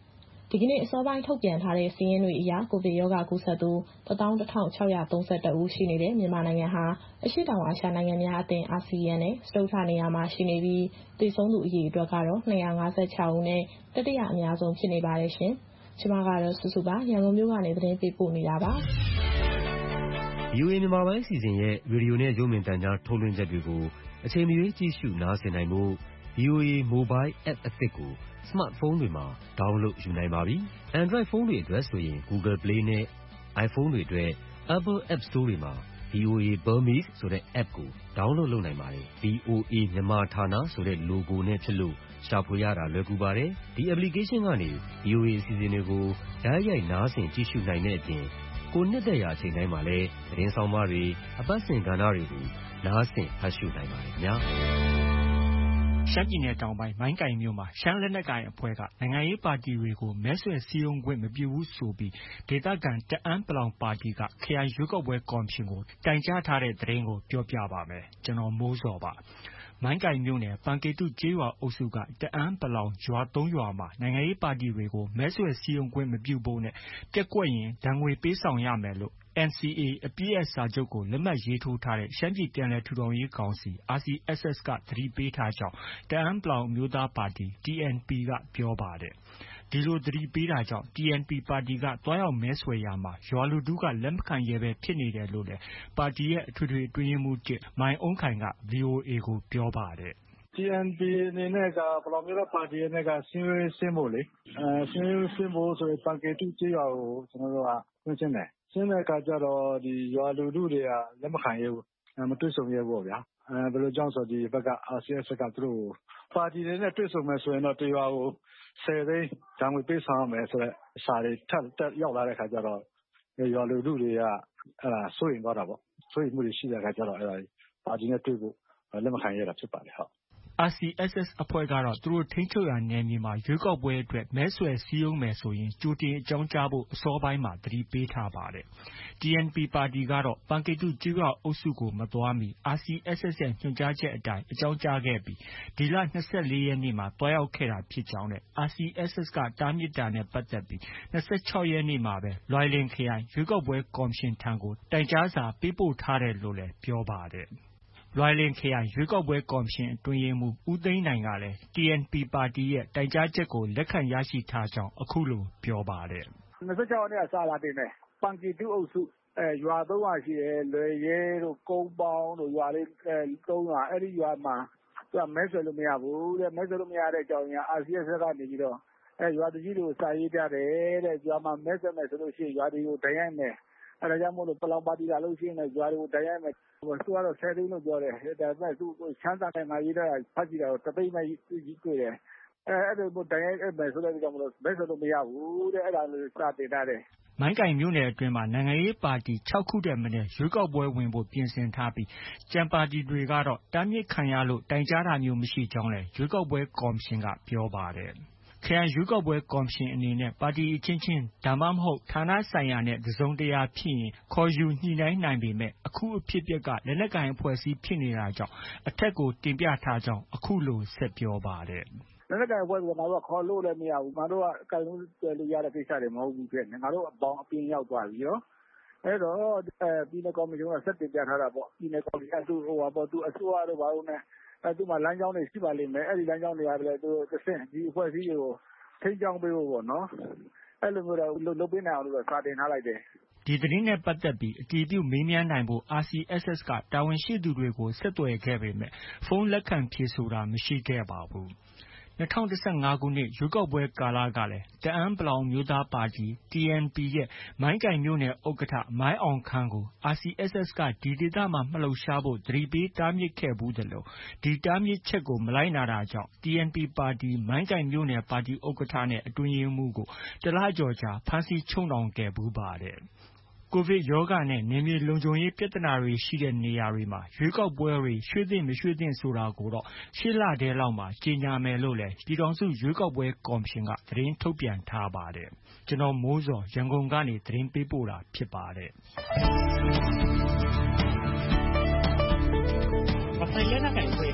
ဒီကနေ့အစောပိုင်းထုတ်ပြန်ထားတဲ့စာရင်းတွေအရကိုဗစ်ရောဂါကူးစက်သူတစ်သောင်းတစ်ထောင်ခြောက်ရာသုံးဆယ့်တစ်ဦးရှိနေတဲ့မြန်မာနိုင်ငံဟာအရှေ့တောင်အာရှနိုင်ငံများအသင်းအာဆီယံနဲ့စတုတ္ထနေရာမှာရှိနေပြီးသေဆုံးသူအရေအတွက်ကတော့နှစ်ရာငါးဆယ့်ခြောက်ဦးနဲ့တတိယအများဆုံးဖြစ်နေပါတယ်ရှင်။ကျွန်မကတော့စုစုပါရန်ကုန်မြို့ကနေသတင်းပေးပို့နေတာပါ။ဗွီအိုအေ မြန်မာပိုင်းအစီအစဉ်ရဲ့ရေဒီယိုနဲ့ရုပ်မြင်သံကြားထုတ်လွှင့်ချက်တွေကိုအချိန်မရွေးကြည့်ရှုနားဆင်နိုင်ဖို့ ဗွီအိုအေ Mobile App အသစ်ကိုစမတ်ဖုန်းတွေမှာ download ယူနိုင်ပါပြီ။ Android ဖုန်းတွေအတွက်ဆိုရင် Google Play နဲ့ iPhone တွေအတွက် Apple App Store တွေမှာ ဗွီအိုအေ Burmese ဆိုတဲ့ app ကို download လုပ်နိုင်ပါတယ်။ ဗွီအိုအေမြန်မာဌာနဆိုတဲ့ logo နဲ့ဖြစ်လို့ရှာဖွေရတာလွယ်ကူပါတယ်။ ဒီ application ကနေ ဗွီအိုအေအစီအစဉ်တွေကိုတိုက်ရိုက်နားဆင်ကြည့်ရှုနိုင်တဲ့အပြင်ကိုယ်နှစ်သက်ရာအချိန်တိုင်းမှာလည်းသတင်းဆောင်မတွေအပတ်စဉ်ကဏ္ဍတွေကိုနားဆင်ဖတ်ရှုနိုင်ပါတယ်ခင်ဗျာ။ရှမ်းပြည်နယ်တောင်ပိုင်းမိုင်းကိုင်မြို့မှာရှမ်းလက်နက်ကိုင်အဖွဲ့ကနိုင်ငံရေးပါတီတွေကိုမဲဆွယ်စည်းရုံးခွင့်မပြုဘူးဆိုပြီးဒေသခံတအန်း(ပလောင်) ပါတီကခရိုင်ရွေးကောက်ပွဲကော်မရှင်ကိုတိုင်ကြားထားတဲ့သတင်းကိုပြောပြပါမယ်။ ကျွန်တော်မိုးဇော်ပါ။ မိုင်းကိုင်မြို့နယ်ပန်ကေတုကျေးရွာအုပ်စုကတအန်း(ပလောင်) ရွာသုံးရွာမှာနိုင်ငံရေးပါတီတွေကိုမဲဆွယ်စည်းရုံးခွင့်မပြုဖို့နဲ့ပျက်ကွက်ရင်ဒဏ်ငွေပေးဆောင်ရမယ်လို့ N C A အပစ်ရပ်စာချုပ်ကိုလက်မှတ်ရေးထိုးထားတဲ့ရှမ်းပြည်ပြန်လည်ထူထောင်ရေးကောင်စီ R C S S ကသတိပေးထားကြောင်းတအန်း(ပလောင်) အမျိုးသားပါတီ T N P ကပြောပါတယ်။ ဒီလိုသတိပေးတာကြောင့် T N P ပါတီကသွားရောက်မဲဆွယ်ရာမှာရွာလူထုကလက်မခံရဲဘဲဖြစ်နေတယ်လို့လည်းပါတီရဲ့အထွေထွေအတွင်းရေးမှူး ၁ မိုင်အုန်းခိုင်က ဗွီအိုအေကိုပြောပါတယ်။ T N P အနေနဲ့ကပလောင်အမျိုးသားပါတီအနေနဲ့ကစည်းဝေးဆင်းဖို့လေ။စည်းဝေးဆင်းဖို့ဆိုရင်ပန်ကေတုကျေးရွာကိုကျွန်တော်တို့ကကွင်းဆင်းတယ်။ဆင်းတဲ့အခါကျတော့ဒီရွာလူထုတွေကလက်မခံရဲဘူး။မတွေ့ဆုံရဲဘူးပေါ့ဗျာ။အဲဘယ်လိုကြောင့်ဆိုတော့ဒီဘက်က R C S S ကသူတို့ပါတီတွေနဲ့တွေ့ဆုံမယ်ဆိုရင်တော့တရွာကိုဆယ်သိန်းဒဏ်ငွေပေးဆောင်ရမယ်ဆိုတဲ့စာတွေထပ်တက်ရောက်လာတဲ့အခါကျတော့ရွာလူထုတွေကအဲဒါစိုးရိမ်သွားတာပေါ့။စိုးရိမ်မှုတွေရှိတဲ့အခါကျတော့အဲဒါပါတီနဲ့တွေ့ဖို့လက်မခံရဲတာဖြစ်ပါတယ်ဟုတ်။ R C S S အဖွဲ့ကတော့သူတို့ထိန်းချုပ်ရာနယ်မြေမှာရွေးကောက်ပွဲအတွက်မဲဆွယ်စည်းရုံးမယ်ဆိုရင်ကြိုတင်အကြောင်းကြားဖို့အစောပိုင်းမှာသတိပေးထားပါတယ်။ T N P ပါတီကတော့ပန်ကေတုကျေးရွာအုပ်စုကိုမသွားမီ R C S S ရဲ့ညွှန်ကြားချက်အတိုင်းအကြောင်းကြားခဲ့ပြီးဒီလ၂၄ရက်နေ့မှာသွားရောက်ခဲ့တာဖြစ်ကြောင်းနဲ့ R C S S ကတားမြစ်တာနဲ့ပတ်သက်ပြီး၂၆ရက်နေ့မှာပဲလွိုင်လင်ခရိုင်ရွေးကောက်ပွဲကော်မရှင်ထံကိုတိုင်ကြားစာပေးပို့ထားတယ်လို့လည်းပြောပါတယ်။ လွိုင်လင်ခရိုင်ရွေးကောက်ပွဲကော်မရှင်အတွင်းရေးမှူးဦးသိန်းနိုင်ကလည်း T N P ပါတီရဲ့တိုင်ကြားချက်ကိုလက်ခံရရှိထားကြောင်းအခုလိုပြောပါတယ်။ "၂၆ရက်နေ့ကစာလာတင်တယ်။ပန်ကေတုအုပ်စုရွာသုံးရွာရှိတယ်။လွယ်ရဲတို့ကုန်းပေါင်းတို့ရွာလေးသုံးရွာအဲဒီရွာမှာမဲဆွယ်လို့မရဘူးတဲ့။မဲဆွယ်လို့မရတဲ့အကြောင်းရင်းက R C S S ကနေပြီးတော့ရွာသူကြီးတွေကိုစာရေးထားတယ်တဲ့။ရွာမှာမဲဆွယ်မယ်ဆိုရင်ရွာတွေကိုဒဏ်ရိုက်မယ်။အဲဒါကြောင့်မို့လို့ပလောင်ပါတီလာလို့ရှိရင်ရွာတွေကိုဒဏ်ရိုက်မယ်။သူကတော့ဆယ်သိန်းလို့ပြောတယ်။ဒါပေမဲ့သူရှမ်းစာနဲ့ငါရေးထားတာဖတ်ကြည့်တာတော့တစ်သိန်းပဲတွေ့တယ်။အဲလိုဒဏ်ရိုက်မယ်ဆိုတဲ့အတွက်ကြောင့်မို့လို့မဲဆွယ်လို့မရဘူးတဲ့။အဲဒါလေးစာတင်ထားတယ်။ " မိုင်းကိုင်မြို့နယ်အတွင်းမှာနိုင်ငံရေးပါတီ၆ခုထက်မနည်းရွေးကောက်ပွဲဝင်ဖို့ပြင်ဆင်ထားပြီးကျန်ပါတီတွေကတော့တားမြစ်ခံရလို့တိုင်ကြားတာမျိုးမရှိကြောင်းလည်းရွေးကောက်ပွဲကော်မရှင်ကပြောပါတယ်။ ခရိုင်ရွေးကောက်ပွဲကော်မရှင်အနေနဲ့ပါတီအချင်းချင်းဒါမှမဟုတ်ဌာနဆိုင်ရာနဲ့တစုံတရာဖြစ်ရင်ခေါ်ယူညှိနှိုင်းနိုင်ပေမဲ့အခုအဖြစ်အပျက်ကလက်နက်ကိုင်အဖွဲ့အစည်းဖြစ်နေတာကြောင့်အထက်ကိုတင်ပြထားကြောင်းအခုလိုဆက်ပြောပါတယ်။ "လက်နက်ကိုင်အဖွဲ့ဆိုတော့ငါတို့ကခေါ်လို့လည်းမရဘူး။ငါတို့ကကိုင်လို့တွယ်လို့ရတဲ့ကိစ္စတွေမဟုတ်ဘူးဖြစ်နေတယ်။ငါတို့ဘောင်အပြင်ရောက်သွားပြီနော်။အဲတော့ပြည်နယ်ကော်မရှင်ကိုဆက်တင်ပြထားတာပေါ့။ပြည်နယ်ကော်မရှင်ကသူအစိုးရတို့ဘာတို့နဲ့သူ့မှာလမ်းကြောင်းတွေရှိပါလိမ့်မယ်။အဲဒီလမ်းကြောင်းတွေကတဆင့်ဒီအဖွဲ့အစည်းတွေကိုထိန်းကျောင်းပေးဖို့ပေါ့နော်။အဲလိုမျိုးတော့လုပ်ပေးနိုင်အောင်လို့စာတင်ထားလိုက်တယ်။ " ဒီသတင်းနဲ့ပတ်သက်ပြီးအတည်ပြုမေးမြန်းနိုင်ဖို့ R C S S ကတာဝန်ရှိသူတွေကိုဆက်သွယ်ခဲ့ပေမဲ့ဖုန်းလက်ခံဖြေဆိုတာမရှိခဲ့ပါဘူး။ ၂၀၁၅ခုနှစ်ရွေးကောက်ပွဲကာလကလည်းတအန်း(ပလောင်) အမျိုးသားပါတီ T N P ရဲ့မိုင်းကိုင်မြို့နယ်ဥက္ကဌ မိုင်းအောင်ခန်းကို R C S S ကဒီဒေသမှာမလှုပ်ရှားဖို့သတိပေးတားမြစ်ခဲ့ဖူးသလိုဒီတားမြစ်ချက်ကိုမလိုက်နာတာကြောင့် T N P ပါတီမိုင်းကိုင်မြို့နယ်ပါတီဥက္ကဌနဲ့အတွင်းရေးမှူးကို တစ်လကျော်ကြာဖမ်းဆီးချုပ်နှောင်ခဲ့ဖူးပါတယ်။ ကိုဗစ်ရောဂါနဲ့နယ်မြေလုံခြုံရေးပြဿနာတွေရှိတဲ့နေရာတွေမှာရွေးကောက်ပွဲတွေရွှေ့သင့်မရွှေ့သင့်ဆိုတာကိုတော့ရှေ့လထဲလောက်မှာကြေညာမယ်လို့လည်းပြည်ထောင်စုရွေးကောက်ပွဲကော်မရှင်ကသတင်းထုတ်ပြန်ထားပါတယ်။ ကျွန်တော်မိုးဇော်ရန်ကုန်ကနေသတင်းပေးပို့တာဖြစ်ပါတယ်။ ရခိုင်လက်နက်ကိုင်အဖွဲ့ A အဖွဲ့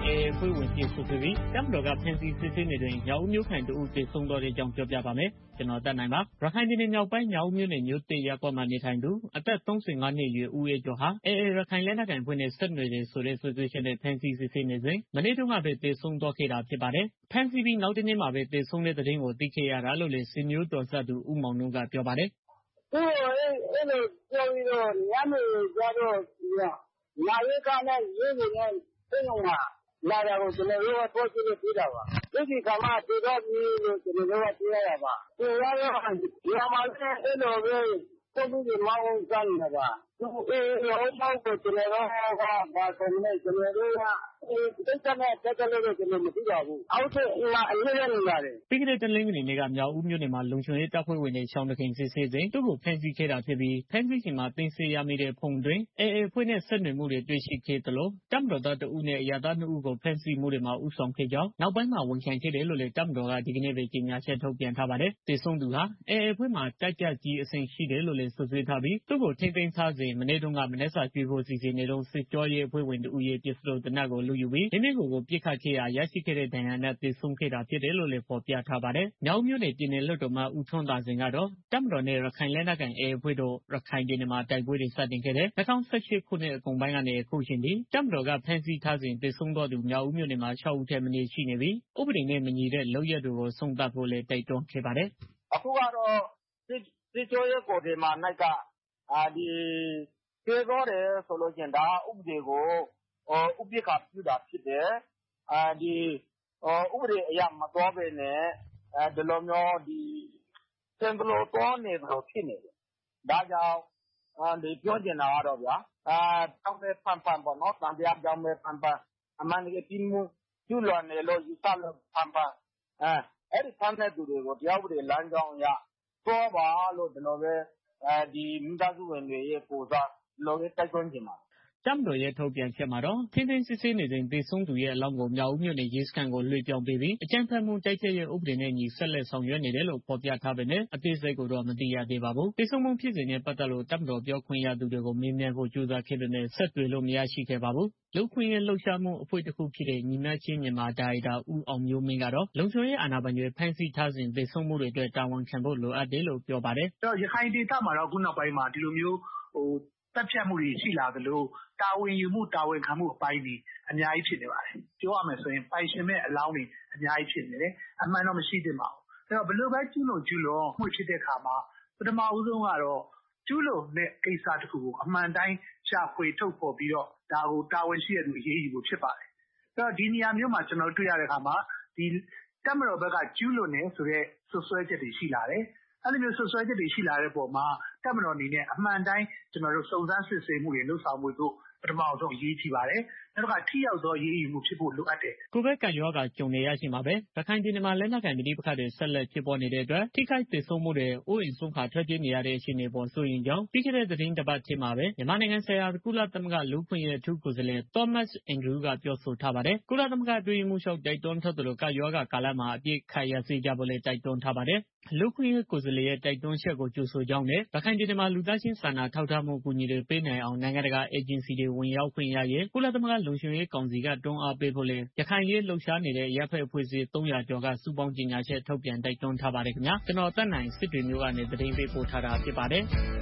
အဖွဲ့ဝင်ဖြစ်ဆိုပြီးတပ်မတော်ကဖမ်းဆီးစစ်ဆေးနေတွင်မြောက်ဦးမြို့ခံတို့သေဆုံးသွားတဲ့အကြောင်းပြောပြပါမယ်။ကျွန်တော်တက်နိုင်ပါရခိုင်ပြည်နယ်မြောက်ပိုင်းမြောက်ဦးမြို့နယ်မြို့တေရပ်ကွက်မှာနေထိုင်သူအသက်သုံးဆယ်ငါးနှစ်အရွယ်ဦးအေးကျော်ဟာအေအေရခိုင်လက်နက်ကိုင်အဖွဲ့နဲ့ဆက်နွယ်တယ်ဆိုတဲ့ဆွေးနွေးချက်နဲ့ဖမ်းဆီးစစ်ဆေးနေစဉ်မနေ့တုန်းကပဲသေဆုံးသွားခဲ့တာဖြစ်ပါတယ်။ဖမ်းဆီးပြီးနောက်တနေ့မှာပဲသေဆုံးတဲ့တဲ့င်းကိုသိခဲ့ရတာလို့လည်းစီမျိုးတော်ဆက်သူဦးမောင်နုကပြောပါတယ်။ "သူ့ကိုအဲ့လိုပြောပြီးတော့ညနေကျတော့နာရီကနဲ့ရေးနေနဲ့စိတ်လုံးမှာလာတာကိုကျွန်တော်တို့ကတော့ကြည့်လို့ပြတာပါ။ဒီကမှတေတော့ပြီးလို့ကျွန်တော်တို့ကပြရတာပါ။သူကတော့ဒီမှာလည်းအဲ့လိုပဲပုံပြီးမောင်းစားနေတာပါ။သူအေးရောမောင်းကိုကျွန်တော်တို့ကဘာဆိုမလဲကျွန်တော်တို့ကဒီကနေ့တက်တယ်လို့ကျွန်တော်မသိပါဘူး။အောက်ထပ်လာအရေးရနေပါတယ်။ပြီးခဲ့တဲ့တလင်းကနေကမြောက်ဦးမြို့နယ်မှာလုံခြုံရေးတပ်ဖွဲ့ဝင်တွေရှောင်းတခင်စစ်ဆေးစဉ်သူ့ကိုဖမ်းဆီးခဲ့တာဖြစ်ပြီးဖမ်းဆီးချိန်မှာတင်ဆက်ရမိတဲ့ဖုန်တွင်အေအေဖွဲ့နဲ့ဆက်နွယ်မှုတွေတွေ့ရှိခဲ့သလိုတပ်မတော်သားတဦးနဲ့အရာသားနှစ်ဦးကိုဖမ်းဆီးမှုတွေမှာဥဆောင်ခဲ့ကြောင်းနောက်ပိုင်းမှာဝန်ခံခဲ့တယ်လို့လည်းတပ်မတော်ကဒီကနေ့ပဲကြေညာချက်ထုတ်ပြန်ထားပါတယ်။သေဆုံးသူဟာအေအေဖွဲ့မှာတိုက်ကြကြီးအစဉ်ရှိတယ်လို့လည်းဆွဆွဲထားပြီးသူ့ကိုထိမ့်သိမ်းထားစဉ်မနေ့တုန်းကမနေ့စာကျွေးဖို့စီစဉ်နေတော့စစ်ကြောရေးအဖွဲ့ဝင်တဦးရဲ့ပစ္စတိုတနတ်ကိုလူယူပြီးမိမိကိုယ်ကိုပြစ်ခတ်ခဲ့ရာရရှိခဲ့တဲ့ဒဏ်ရာနဲ့သေဆုံးခဲ့တာဖြစ်တယ်လို့လည်းဖော်ပြထားပါတယ်။မြောက်မြို့နယ်ပြည်နယ်လွှတ်တော်မှဦးထွန်းသာစင်ကတော့တပ်မတော်နဲ့ရခိုင်လက်နက်ကိုင်အေအေအဖွဲ့တို့ရခိုင်ပြည်နယ်မှာတိုက်ပွဲတွေစတင်ခဲ့တဲ့၂၀၁၈ခုနှစ်အကုန်ပိုင်းကနေအခုချိန်ထိတပ်မတော်ကဖမ်းဆီးထားစဉ်သေဆုံးသွားသူမြောက်ဦးမြို့နယ်မှာ၆ဦးထက်မနည်းရှိနေပြီးဥပဒေနဲ့မညီတဲ့လုပ်ရက်တွေကိုဆုံးသတ်ဖို့လည်းတိုက်တွန်းခဲ့ပါတယ်။အခုကတော့စစ်ကြောရေးကိုယ်ဒီမှာနိုင်ကဒီသေသွားတယ်ဆိုလို့ရှိရင်ဒါဥပဒေကိုဥပက္ခပြုတာဖြစ်တယ်။ဒီဥပဒေအရမတော်ပဲနဲ့ဒီလိုမျိုးဒီစံတလို့တော်နေတော့ဖြစ်နေတယ်။ဒါကြောင့်ဒီပြောချင်တာကတော့ဗျာအဲတောင်းတဲ့ဖန်ဖန်ပေါ့နော်တန်တရားကြောင့်ပဲဖန်ဖန်အမှန်တကယ်ပြင်းမှုကျူးလွန်နေလို့ယူဆလို့ဖန်ဖန်အဲအဲ့ဒီဖန်တဲ့သူတွေကိုတရားဥပဒေလမ်းကြောင်းအရတော့ပါလို့ဒီလိုပဲအဲဒီမိသားစုဝင်တွေရဲ့ကိုယ်စားလောကတိုက်တွန်းချင်ပါတယ်တပ်မတော်ရဲ့ထုတ်ပြန်ချက်မှာတော့ထင်းထင်းစစ်ဆေးနေစဉ်သေဆုံးသူရဲ့အလောင်းကိုမြောက်ဦးမြို့နယ်ရဲစခန်းကိုလွှဲပြောင်းပေးပြီးအကြမ်းဖက်မှုတိုက်ဖျက်ရေးဥပဒေနဲ့ညီဆက်လက်ဆောင်ရွက်နေတယ်လို့ဖော်ပြထားပေမဲ့အသေးစိတ်ကိုတော့မသိရသေးပါဘူး။သေဆုံးမှုဖြစ်စဉ်နဲ့ပတ်သက်လို့တပ်မတော်ပြောခွင့်ရသူတွေကိုမေးမြန်းဖို့ကြိုးစားခဲ့ပေမဲ့ဆက်သွယ်လို့မရရှိခဲ့ပါဘူး။လူခွင့်ရေးလှုပ်ရှားမှုအဖွဲ့တစ်ခုဖြစ်တဲ့ညီမချင်းမြန်မာဒါရိုက်တာဦးအောင်မျိုးမင်းကတော့လုံခြုံရေးအာဏာပိုင်တွေဖမ်းဆီးထားစဉ်သေဆုံးမှုတွေအတွက်တာဝန်ခံဖို့လိုအပ်တယ်လို့ပြောပါတယ်။ရခိုင်ဒေသမှာတော့ခုနောက်ပိုင်းမှာဒီလိုမျိုးဟိုတပ်ဖြတ်မှုတွေရှိလာသလိုတာဝန်ယူမှုတာဝန်ခံမှုအပိုင်းတွေအများကြီးဖြစ်နေပါတယ်ပြောရမယ်ဆိုရင်ပိုင်ရှင်မဲ့အလောင်းတွေအများကြီးဖြစ်နေတယ်အမှန်တော့မရှိသင့်ပါဘူးအဲ့တော့ဘယ်လိုပဲကျူးလွန်ကျူးလွန်မှုဖြစ်တဲ့အခါမှာပထမဦးဆုံးကတော့ကျူးလွန်တဲ့ကိစ္စတစ်ခုကိုအမှန်တိုင်းရှာဖွေထုတ်ဖော်ပြီးတော့ဒါကိုတာဝန်ရှိတဲ့သူအရေးယူဖို့ဖြစ်ပါတယ်အဲ့တော့ဒီနေရာမျိုးမှာကျွန်တော်တွေ့ရတဲ့အခါမှာဒီတပ်မတော်ဘက်ကကျူးလွန်နေဆိုတဲ့ဆွဆွဲချက်တွေရှိလာတယ်အဲ့လိုမျိုးဆွဆွဲချက်တွေရှိလာတဲ့ပုံမှာတပ်မတော်အနေနဲ့အမှန်တိုင်းကျွန်တော်တို့စုံစမ်းစစ်ဆေးမှုတွေလုပ်ဆောင်မှုတို့ပထမဆုံးအရေးကြီးပါတယ်နောက်ကထိရောက်သောရေးယူမှုဖြစ်ဖို့လိုအပ်တယ်ကိုဗစ်ကပ်ရောဂါကြုံနေရချိန်မှာပဲရခိုင်ပြည်နယ်မှာလက်နက်ကိုင်ပြည်ပခတ်တွေဆက်လက်ဖြစ်ပေါ်နေတဲ့အတွက်ထိခိုက်ဒေဆုံးမှုတွေအိုးအိမ်ဆုံးခါထွက်ပြေးနေရတဲ့အခြေအနေပေါ်ဆိုရင်ကြောင့်ပြီးခဲ့တဲ့သတင်းတစ်ပတ်ထဲမှာပဲမြန်မာနိုင်ငံဆိုင်ရာကုလသမဂ္ဂလူ့ခွင့်ရေးအထူးကိုယ်စားလှယ် Thomas Andrew ကပြောဆိုထားပါတယ်ကုလသမဂ္ဂအတွင်းရေးမှူးချုပ်တိုက်တွန်းထားသလိုကပ်ရောဂါကာလမှာအပြည့်ခတ်ရစေကြဖို့လည်းတိုက်တွန်းထားပါတယ်လူ့ခွင့်ရေးကိုယ်စားလှယ်ရဲ့တိုက်တွန်းချက်ကိုကြိုဆိုကြောင်းနဲ့ရခိုင်ပြည်နယ်မှာလူသားချင်းစာနာထောက်ထားမှုအကူအညီတွေပေးနိုင်အောင်နိုင်ငံတကာအေဂျင်စီတွေဝင်ရောက်ခွင့်ရရေးကုလသမဂ္ဂလုံခြုံရေးကောင်စီကတွန်းအားပေးဖို့လေရခိုင်ရေးလှုပ်ရှားနေတဲ့ရပ်ဖက်အဖွဲ့အစည်းသုံးရာကျော်ကစုပေါင်းကြေညာချက်ထုတ်ပြန်တိုက်တွန်းထားပါတယ်ခင်ဗျာကျွန်တော်တက်နိုင်စစ်တွေမျိုးကနေသတင်းပေးပို့ထားတာဖြစ်ပါတယ်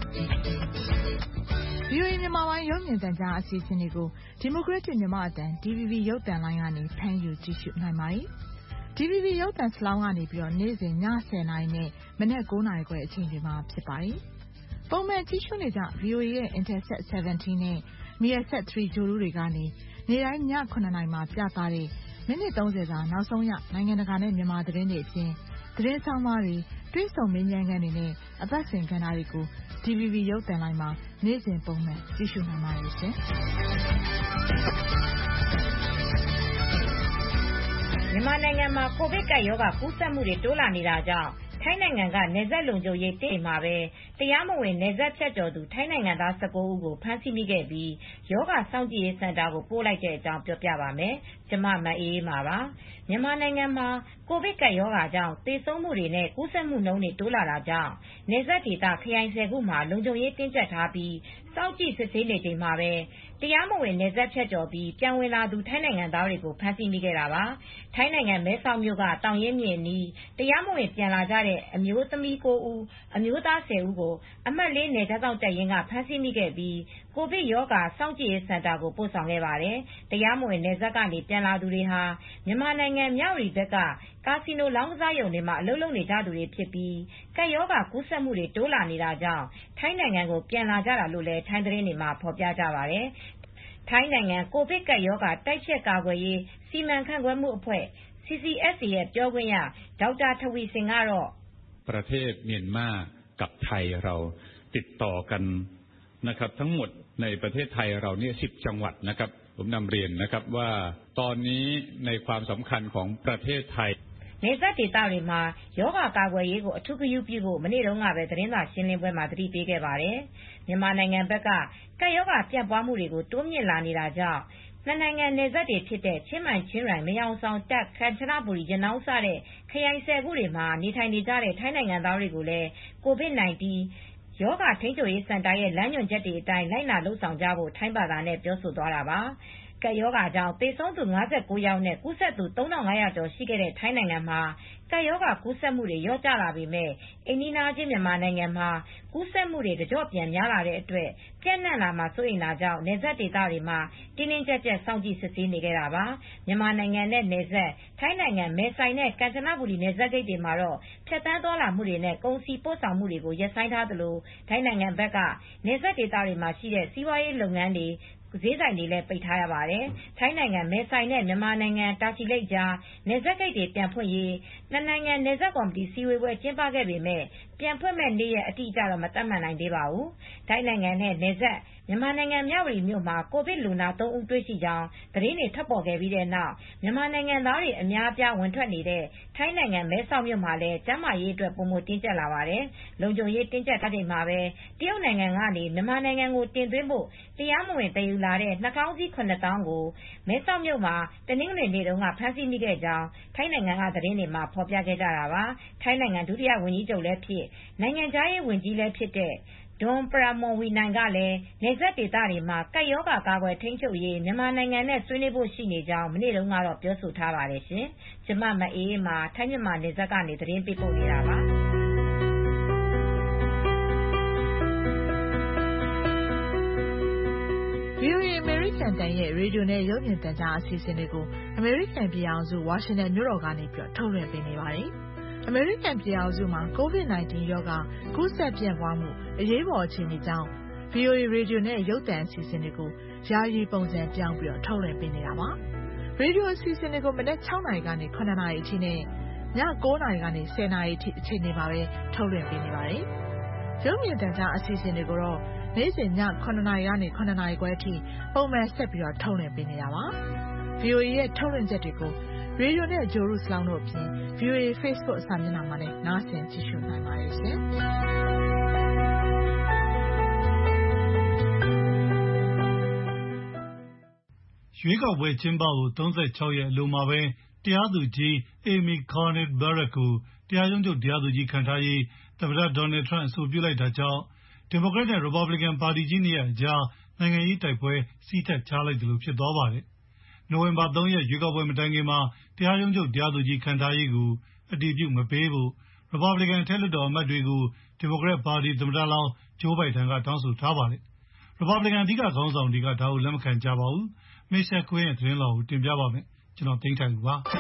ဗီအိုအေ မြန်မာပိုင်းရုပ်မြင်သံကြားအစီအစဉ်တွေကိုဒီမိုကရက်တစ်မြန်မာအတန် ဒီ ဗီ ဘီ ရုပ်သံလိုင်းကနေဖမ်းယူကြည့်ရှုနိုင်ပါတယ်။ ဒီ ဗီ ဘီ ရုပ်သံစလောင်းကနေပြီးတော့နေ့စဉ်ညဆယ်နာရီနဲ့မနက်ကိုးနာရီခွဲအချိန်တွေမှာဖြစ်ပါတယ်။ပုံမှန်ကြည့်ရှုနေကြ ဗီအိုအေ ရဲ့ Intelsat ဆယ်ဗန်တီးနဲ့ Measat သရီဂြိုဟ်တုတွေကနေနေ့တိုင်းညခုနှစ်နာရီမှာပြသတဲ့မိနစ်သုံးဆယ်စာနောက်ဆုံးရနိုင်ငံတကာနဲ့မြန်မာသတင်းတွေအပြင်သတင်းဆောင်မတွေတွဲဆုံမင်းမြန်းခန်းတွေနဲ့အပတ်စဉ်ကဏ္ဍတွေကို ဒီ ဗီ ဘီ ရုပ်သံလိုင်းမှာနေ့စဉ်ပုံမှန်ကြည့်ရှုနိုင်ပါတယ်ရှင်။မြန်မာနိုင်ငံမှာကိုဗစ်ကပ်ရောဂါကူးစက်မှုတွေတိုးလာနေတာကြောင့်ထိုင်းနိုင်ငံကနယ်စပ်လုံခြုံရေးတိတ်မှာပဲတရားမဝင်နယ်စပ်ဖြတ်ကျော်သူထိုင်းနိုင်ငံသား၁၉ဦးကိုဖမ်းဆီးမိခဲ့ပြီးယောဂစောင့်ကြည့်ရေးစင်တာကိုပို့လိုက်တဲ့အကြောင်းပြောပြပါမယ်။ကျမမအေးအေးမာပါမြန်မာနိုင်ငံမှာကိုဗစ်ကပ်ရောဂါကြောင့်သေဆုံးမှုတွေနဲ့ကူးစက်မှုနှုန်းတွေတိုးလာတာကြောင့်နယ်စပ်ဒေသခရိုင်ဆယ်ခုမှာလုံခြုံရေးတင်းကျပ်ထားပြီးစောင့်ကြည့်စစ်ဆေးနေချိန်မှာပဲတရားမဝင်နယ်စပ်ဖြတ်ကျော်ပြီးပြန်ဝင်လာသူထိုင်းနိုင်ငံသားတွေကိုဖမ်းဆီးမိခဲ့တာပါထိုင်းနိုင်ငံမဲဆောက်မြို့ကတောင်ရင်းမြစ်အနီးတရားမဝင်ပြန်လာကြတဲ့အမျိုးသမီးကိုးဦးအမျိုးသားဆယ်ဦးကိုအမှတ်လေးနယ်ခြားစောင့်တပ်ရင်းကဖမ်းဆီးမိခဲ့ပြီးကိုဗစ်ရောဂါစောင့်ကြည့်ရေးစင်တာကိုပို့ဆောင်ခဲ့ပါတယ်တရားမဝင်နယ်စပ်ကနေပြန်လာသူတွေဟာမြန်မာနိုင်ငံမြဝတီဘက်ကကာစီနိုလောင်းကစားရုံတွေမှာအလုပ်လုပ်နေကြသူတွေဖြစ်ပြီးကပ်ရောဂါကူးစက်မှုတွေတိုးလာနေတာကြောင့်ထိုင်းနိုင်ငံကိုပြန်လာကြတာလို့လည်းထိုင်းသတင်းတွေမှာဖော်ပြကြပါတယ်ထိုင်းနိုင်ငံကိုဗစ်ကပ်ရောဂါတိုက်ဖျက်ကာကွယ်ရေးစီမံခန့်ခွဲမှုအဖွဲ့ C C S A ရဲ့ပြောခွင့်ရဒေါက်တာထဝီဆင်ကတော့ประเทศเมียนมากับไทยเราติดต่อกันนะครับทั้งหมดในประเทศไทยเราเนี่ยสิบจังหวัดนะครับผมนำเรียนนะครับว่าตอนนี้ในความสำคัญของประเทศไทยနေဆက်ဒေသတွေမှာယောဂကာကွယ်ရေးကိုအထူးဂရုပြုဖို့မနေ့တုန်းကပဲသတင်းစာရှင်းလင်းပွဲမှာသတိပေးခဲ့ပါတယ်မြန်မာနိုင်ငံဘက်ကကပ်ရောဂါပြန့်ပွားမှုတွေကိုတိုးမြင့်လာနေတာကြောင့်နှစ်နိုင်ငံနယ်စပ်တွေဖြစ်တဲ့ချင်းမိုင်ချင်းရိုင်မယောင်ဆောင်တက်ခန်ချနဘူရီရနောင်းစတဲ့ခရိုင်ဆယ်ခုတွေမှာနေထိုင်နေကြတဲ့ထိုင်းနိုင်ငံသားတွေကိုလည်းကိုဗစ် ၁၉ ရောဂါထိန်းချုပ်ရေးစင်တာရဲ့လမ်းညွှန်ချက်တွေအတိုင်းလိုက်နာလုပ်ဆောင်ကြဖို့ထိုင်းဘာသာနဲ့ပြောဆိုသွားတာပါကပ်ရောဂါကြောင့်သေဆုံးသူ ၅၉ ယောက်နဲ့ကူးစက်သူ သုံးထောင်ငါးရာကျော်ရှိခဲ့တဲ့ထိုင်းနိုင်ငံမှာကပ်ရောဂါကူးစက်မှုတွေလျော့ကျလာပေမဲ့အိမ်နီးနားချင်းမြန်မာနိုင်ငံမှာကူးစက်မှုတွေတကျော့ပြန်များလာတဲ့အတွက်ပြန့်နှံ့လာမှာစိုးရိမ်တာကြောင့်နယ်စပ်ဒေသတွေမှာတင်းတင်းကျပ်ကျပ်စောင့်ကြည့်စစ်ဆေးနေကြတာပါမြန်မာနိုင်ငံနဲ့နယ်စပ်ထိုင်းနိုင်ငံမဲဆိုင်နဲ့ကမ်ချနဘူရီနယ်စပ်ဂိတ်တွေမှာတော့ဖြတ်သန်းသွားလာမှုတွေနဲ့ကုန်စည်ပို့ဆောင်မှုတွေကိုရပ်ဆိုင်းထားသလိုထိုင်းနိုင်ငံဘက်ကနယ်စပ်ဒေသတွေမှာရှိတဲ့စီးပွားရေးလုပ်ငန်းတွေဈေးဆိုင်တွေလည်းပိတ်ထားရပါတယ်။ထိုင်းနိုင်ငံမဲဆိုင်နဲ့မြန်မာနိုင်ငံတာချီလိတ်ကြားနယ်စပ်ဂိတ်တွေပြန်ဖွင့်ရေးနှစ်နိုင်ငံနယ်စပ်ကော်မတီစည်းဝေးပွဲကျင်းပခဲ့ပေမဲ့ပြန်ဖွင့်မဲ့နေ့ရက်အတိအကျတော့မသတ်မှတ်နိုင်သေးပါဘူး။ထိုင်းနိုင်ငံနဲ့နယ်စပ်မြန်မာနိုင်ငံမြဝတီမြို့မှာကိုဗစ်လူနာသုံးဦးတွေ့ရှိကြောင်းသတင်းတွေထွက်ပေါ်ခဲ့ပြီးတဲ့နောက်မြန်မာနိုင်ငံသားတွေအများအပြားဝင်ထွက်နေတဲ့ထိုင်းနိုင်ငံမဲဆောက်မြို့မှာလည်းကျန်းမာရေးအတွက်ပုံမတင်းကျပ်လာပါတယ်။လုံခြုံရေးတင်းကျပ်ထားချိန်မှာပဲတရုတ်နိုင်ငံကနေမြန်မာနိုင်ငံကိုတင်သွင်းဖို့တရားမဝင်တည်ယူလာတဲ့နှာခေါင်းစည်း ခုနှစ်သောင်းကိုမဲဆောက်မြို့မှာတနင်္ဂနွေနေ့တုန်းကဖမ်းဆီးမိခဲ့ကြောင်းထိုင်းနိုင်ငံကသတင်းတွေမှာဖော်ပြခဲ့ကြတာပါ။ထိုင်းနိုင်ငံဒုတိယဝန်ကြီးချုပ်လည်းဖြစ်နိုင်ငံခြားရေးဝန်ကြီးလည်းဖြစ်တဲ့ဒွန်ပရာမွန်ဝီနိုင်ကလည်းနယ်စပ်ဒေသတွေမှာကပ်ရောဂါကာကွယ်ထိန်းချုပ်ရေးမြန်မာနိုင်ငံနဲ့ဆွေးနွေးဖို့ရှိနေကြောင်းမနေ့တုန်းကတော့ပြောဆိုထားပါတယ်ရှင်။ကျမမအေးအေးမှာထိုင်းမြန်မာနယ်စပ်ကနေသတင်းပေးပို့နေတာပါ။ဗွီအိုအေ အမေရိကန်တန်ရဲ့ရေဒီယိုနဲ့ရုပ်မြင်သံကြားအစီအစဉ်တွေကိုအမေရိကန်ပြည်ထောင်စုဝါရှင်တန်မြို့တော်ကနေပြီးထုတ်လွှင့်ပေးနေပါတယ်။အမေရိကန်ပြည်ထောင်စုမှာကိုဗစ် ၁၉ ရောဂါကူးစက်ပြန့်ပွားမှုအရေးပေါ်အခြေအနေကြောင့် ဗွီအိုအေ ရေဒီယိုနဲ့ရုပ်သံအစီအစဉ်တွေကိုယာယီပုံစံပြောင်းပြီးထုတ်လွှင့်ပေးနေတာပါ။ရေဒီယိုအစီအစဉ်တွေကိုမနက် ၆ နာရီကနေ ခုနစ်နာရီအထိနဲ့ည ၉ နာရီကနေ ၁၀ နာရီအထိအချိန်တွေမှာပဲထုတ်လွှင့်ပေးနေပါတယ်။ရုပ်မြင်သံကြားအစီအစဉ်တွေကိုတော့နေ့စဉ်ည ခုနစ်နာရီကနေ ခုနစ်နာရီခွဲအထိပုံမှန်ဆက်ပြီးထုတ်လွှင့်ပေးနေတာပါ။ ဗွီအိုအေရဲ့ထုတ်လွှင့်ချက်တွေကိုရေဒီယိုနဲ့ဂျိုရုစလောင်းတို့အပြင် ဗွီအိုအေ Facebook စာမျက်နှာမှာလည်းနားဆင်ကြည့်ရှုနိုင်ပါတယ်ရှင်။ရွေးကောက်ပွဲကျင်းပဖို့သုံးဆယ့်ခြောက်ရက်အလိုမှာပဲတရားသူကြီး Amy Coney Barrett ကိုတရားရုံးချုပ်တရားသူကြီးခန့်ထားရေးသမ္မတ Donald Trump အဆိုပြုလိုက်တာကြောင့်ဒီမိုကရက်နဲ့ရီပတ်ဘလစ်ကန်ပါတီကြီးနှစ်ရပ်အကြားနိုင်ငံရေးတိုက်ပွဲစီးထက်ခြားလိုက်သလိုဖြစ်သွားပါတယ်။နိုဝင်ဘာ သုံး ရက်ရွေးကောက်ပွဲမတိုင်ခင်မှာတရားရုံးချုပ်တရားသူကြီးခန့်ထားရေးကိုအတည်ပြုမပေးဖို့ရီပတ်ဘလစ်ကန်အထက်လွှတ်တော်အမတ်တွေကိုဒီမိုကရက်ပါတီသမ္မတလောင်းဂျိုးဘိုင်ဒန်ကတောင်းဆိုထားပါတယ်။ရီပတ်ဘလစ်ကန်အဓိကခေါင်းဆောင်တွေကဒါကိုလက်မခံကြပါဘူး။မေရှာကွင်းရဲ့သတင်းလွှာကိုတင်ပြပါမယ်။ကျွန်တော်သိန်းထိုင်ဦးပါ။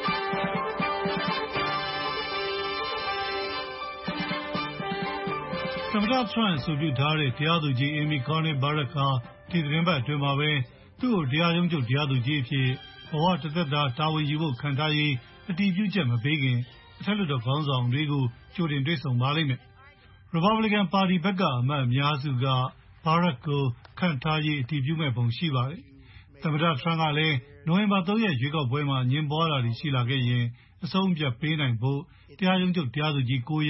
သမ္မတ Trump အဆိုပြုထားတဲ့တရားသူကြီး Amy Coney Barrett ဟာဒီသတင်းပတ်အတွင်းမှာပဲသူ့ကိုတရားရုံးချုပ်တရားသူကြီးအဖြစ်ဘဝတစ်သက်တာတာဝန်ယူဖို့ခန့်ထားရေးအတည်ပြုချက်မပေးခင်အထက်လွှတ်တော်ခေါင်းဆောင်တွေကိုကြိုတင်တွေ့ဆုံပါလိမ့်မယ်။ ရီပတ်ဘလစ်ကန်ပါတီဘက်ကအမတ်အများစုက Barrett ကိုခန့်ထားရေးအတည်ပြုမဲ့ပုံရှိပါတယ်။သမ္မတ Trump ကလည်းနိုဝင်ဘာ သုံး ရက်ရွေးကောက်ပွဲမှာအငြင်းပွားတာတွေရှိလာခဲ့ရင်အဆုံးအဖြတ်ပေးနိုင်ဖို့တရားရုံးချုပ်တရားသူကြီး ကိုး ယောက်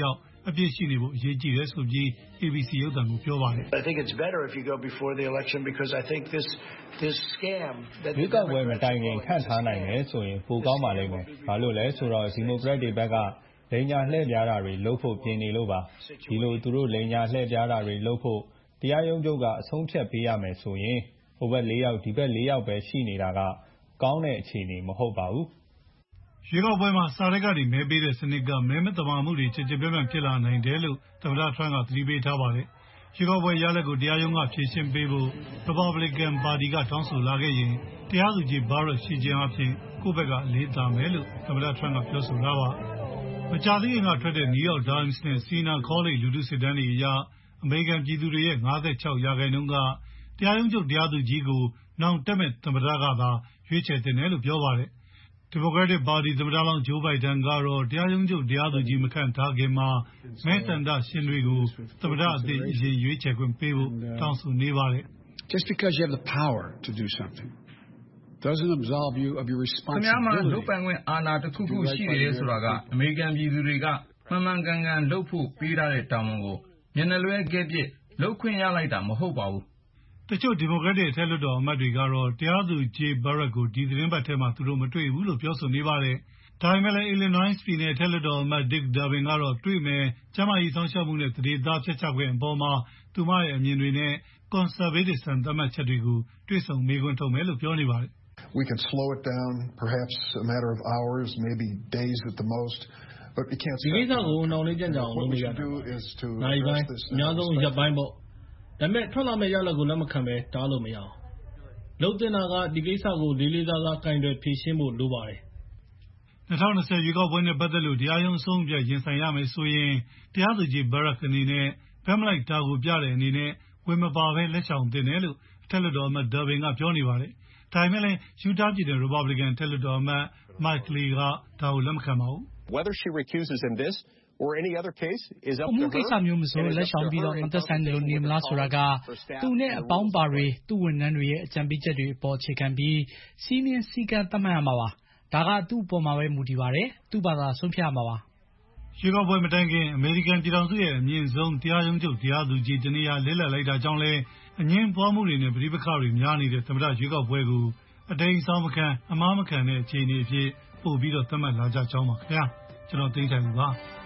အပြစ်ရှိနေဖို့အရေးကြီးတယ်ဆိုပြီး A B C ရုပ်သံကိုပြောပါတယ်။ I think it's better if you go before the election because I think this this scam that ရွေးကောက်ပွဲမတိုင်ခင်ခန့်ထားနိုင်မယ်ဆိုရင်ပိုကောင်းပါလိမ့်မယ်။ဘာလို့လဲဆိုတော့ဒီမိုကရက်တွေဘက်ကလိမ်ညာလှည့်ပြားတာတွေလုပ်ဖို့ပြင်နေလို့ပါ။ဒီလိုသူတို့လိမ်ညာလှည့်ပြားတာတွေလုပ်ဖို့တရားရုံးချုပ်ကအဆုံးဖြတ်ပေးရမယ်ဆိုရင်ဟိုဘက်လေးယောက်ဒီဘက်လေးယောက်ပဲရှိနေတာကကောင်းတဲ့အခြေအနေမဟုတ်ပါဘူး။ရွေးကောက်ပွဲမှာစာရက်ကနေမဲပေးတဲ့စနစ်ကမဲမတမာမှုတွေချေချေပြန့်ပြန့်ဖြစ်လာနိုင်တယ်လို့သမ္မတထရန့်ကသတိပေးထားပါတယ်။ရွေးကောက်ပွဲရလဒ်ကိုတရားရုံးကဖြေရှင်းပေးဖို့ Republican ပါတီကတောင်းဆိုလာခဲ့ရင်တရားသူကြီး Barrett ရှိခြင်းအပြင်ကိုယ့်ဘက်ကအလေးထားမယ်လို့သမ္မတထရန့်ကပြောဆိုလာပါမကြာသေးခင်ကထွက်တဲ့ New York Times နဲ့ Siena College လူထုစစ်တမ်းတွေအရအမေရိကန်ပြည်သူတွေရဲ့၅၆ရာခိုင်နှုန်းကတရားရုံးချုပ်တရားသူကြီးကိုနောင်တက်မဲ့သမ္မတကသာရွေးချယ်တင်တယ်လို့ပြောပါတယ်။ Democratic ပါတီသမ္မတလောင်း Joe Biden ကတော့တရားရုံးချုပ်တရားသူကြီးမခန့်ထားခင်မှာမဲဆန္ဒရှင်တွေကိုသမ္မတအသစ်အရင်ရွေးချယ်ခွင့်ပေးဖို့တောင်းဆိုနေပါတယ်။ Just because you have the power to do something doesn't absolve you of your responsibility. ခင်ဗျားမှာလုပ်ပိုင်ခွင့်အာဏာတစ်ခုခုရှိတယ်ဆိုတာကအမေရိကန်ပြည်သူတွေကမှန်မှန်ကန်ကန်လုပ်ဖို့ပေးထားတဲ့တာဝန်ကိုမျက်နှာလွှဲခဲ့ပြစ်လုပ်ခွင့်ရလိုက်တာမဟုတ်ပါဘူး။တချို့ဒီမိုကရက်တစ်အထက်လွှတ်တော်အမတ်တွေကတော့တရားသူကြီး Barrett ကိုဒီသတင်းပတ်ထဲမှာသူတို့မတွေ့ဘူးလို့ပြောဆိုနေပါတယ်။ဒါပေမဲ့လည်း Illinois ပြည်နယ်အထက်လွှတ်တော်အမတ် Dick Durbin ကတော့တွေ့မယ်ကျန်းမာရေးဆောင်ရှောက်မှုနဲ့သတိသားဖျက်ချခွင့်အပေါ်မှာသူမရဲ့အမြင်တွေနဲ့ conservative စံသတ်မှတ်ချက်တွေကိုတွေ့ဆုံမေးခွန်းထုတ်မယ်လို့ပြောနေပါတယ်။ We can slow it down perhaps a matter of hours maybe days at the most but we can't ဒီကိစ္စကိုနှောင့်နှေးကြံ့ကြာအောင်လုပ်လို့ရတယ်။နိုင်ပိုင်းအများဆုံးရပ်ပိုင်းပေါ့။ဒါပေမဲ့ထွက်လာမယ့်ရလဒ်ကိုလက်မခံပဲတားလို့မရအောင်။လုပ်တင်တာကဒီကိစ္စကိုလေးလေးစားစားကင်တွယ်ဖြေရှင်းဖို့လိုပါတယ်။၂၀၂၀ရွေးကောက်ပွဲနဲ့ပတ်သက်လို့တရားရုံးအဆုံးအဖြတ်ရင်ဆိုင်ရမယ်ဆိုရင်တရားသူကြီး Barrett အနေနဲ့ဘက်မလိုက်တာကိုပြတဲ့အနေနဲ့ဝင်မပါဘဲလက်ဆောင်တင်တယ်လို့အထက်လွှတ်တော်အမတ် Durbin ကပြောနေပါတယ်။ဒါပေမဲ့လည်း Utah ပြည်နယ် Republican အထက်လွှတ်တော်အမတ် Mike Lee ကဒါကိုလက်မခံပါဘူး။ Whether she recuses in this or any other case is up to her. အမှုကိစ္စမျိုးမဆိုလက်ဆောင်ပြီးတော့မသက်ဆိုင်လို့နေမလားဆိုတာကသူနဲ့အပေါင်းပါတွေသူ့ဝန်ထမ်းတွေရဲ့အကြံပေးချက်တွေအပေါ်အခြေခံပြီးစီးမင်းစည်းကမ်းသတ်မှတ်ရမှာပါ။ဒါကသူ့အပေါ်မှာပဲမူတည်ပါတယ်။သူ့ဘာသာဆုံးဖြတ်ရမှာပါ။ရွေးကောက်ပွဲမတိုင်ခင်အမေရိကန်ပြည်ထောင်စုရဲ့အမြင့်ဆုံးတရားရုံးချုပ်တရားသူကြီးတနေရာလစ်လပ်လိုက်တာကြောင့်လဲအငင်းပွားမှုတွေနဲ့ပြည်ပခါတွေများနေတဲ့သမ္မတရွေးကောက်ပွဲကိုအတိမ်အဆောင်မခံအမားမခံတဲ့အခြေအနေအဖြစ်ပို့ပြီးတော့သတ်မှတ်လာကြကြောင်းပါခင်ဗျာကျွန်တော်သိမ်းထိုင်ပါ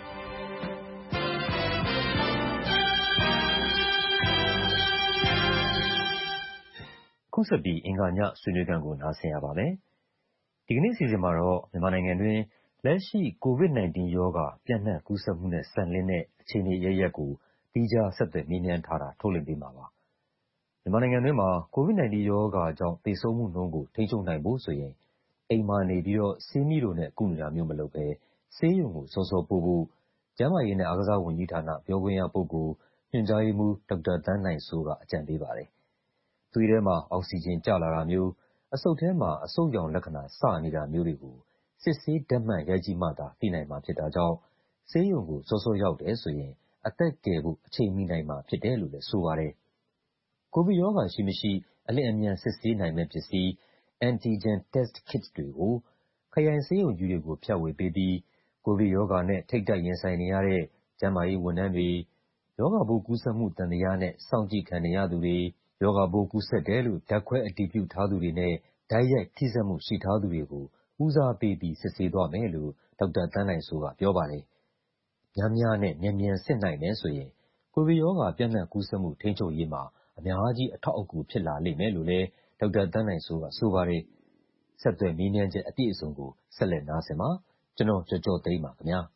ခုဆက်ပြီးအင်္ဂါညဆွေးနွေးခန်းကိုနားဆင်ရပါမယ်။ဒီကနေ့စီစဉ်မှာတော့မြန်မာနိုင်ငံတွင်လက်ရှိ ကိုဗစ် ၁၉ ရောဂါပြန့်နှံ့ကူးစက်မှုနဲ့ဆက်လင်းတဲ့အခြေအနေအရပ်ရပ်ကိုသီးခြားဆက်သွယ်မေးမြန်းထားတာထုတ်လွှင့်ပေးမှာပါ။မြန်မာနိုင်ငံတွင်းမှာကိုဗစ် ၁၉ ရောဂါကြောင့်သေဆုံးမှုနှုန်းကိုထိန်းချုပ်နိုင်ဖို့ဆိုရင်အိမ်မှာနေပြီးတော့ဆေးမြီးတိုနဲ့ကုနေတာမျိုးမလုပ်ဘဲဆေးရုံကိုစောစောပို့ဖို့ကျန်းမာရေးနဲ့အားကစားဝန်ကြီးဌာနပြောခွင့်ရပုဂ္ဂိုလ်ညွှန်ကြားရေးမှူးဒေါက်တာသန်းနိုင်စိုးကအကြံပေးပါတယ်။သွေးထဲမှာအောက်ဆီဂျင်ကျလာတာမျိုးအဆုတ်ထဲမှာအဆုတ်ရောင်လက္ခဏာစနေတာမျိုးတွေကိုစစ်ဆေးဓာတ်မှန်ရိုက်ကြည့်မှသာသိနိုင်မှာဖြစ်တာကြောင့်ဆေးရုံကိုစောစောရောက်တယ်ဆိုရင်အသက်ကယ်ဖို့အချိန်မီနိုင်မှာဖြစ်တယ်လို့လည်းဆိုပါတယ်။ကိုဗစ်ရောဂါရှိမရှိအလျင်အမြန်စစ်ဆေးနိုင်မဲ့ပစ္စည်း antigen test kit တွေကိုခရိုင်ဆေးရုံကြီးတွေကိုဖြန့်ဝေပေးပြီးကိုဗစ်ရောဂါနဲ့ထိပ်တိုက်ရင်ဆိုင်နေရတဲ့ကျန်းမာရေးဝန်ထမ်းတွေရောဂါပိုးကူးစက်မှုသံသယနဲ့စောင့်ကြည့်ခံနေရသူတွေရောဂါပိုးကူးစက်တယ်လို့ဓာတ်ခွဲအတည်ပြုထားသူတွေနဲ့တိုက်ရိုက်ထိစပ်မှုရှိထားသူတွေကိုဦးစားပေးပြီးစစ်ဆေးသွားမယ်လို့ဒေါက်တာသန်းနိုင်စိုးကပြောပါတယ်။များများနဲ့မြန်မြန်စစ်နိုင်မယ်ဆိုရင်ကိုဗစ်ရောဂါပြန့်နှံ့ကူးစက်မှုထိန်းချုပ်ရေးမှာအများကြီးအထောက်အကူဖြစ်လာလိမ့်မယ်လို့လည်းဒေါက်တာသန်းနိုင်စိုးကဆိုပါတယ်။ဆက်သွယ်မေးမြန်းချက်အပြည့်အစုံကိုဆက်လက်နားဆင်ပါ။ကျွန်တော်ကျော်ကျော်သိန်းပါခင်ဗျာ။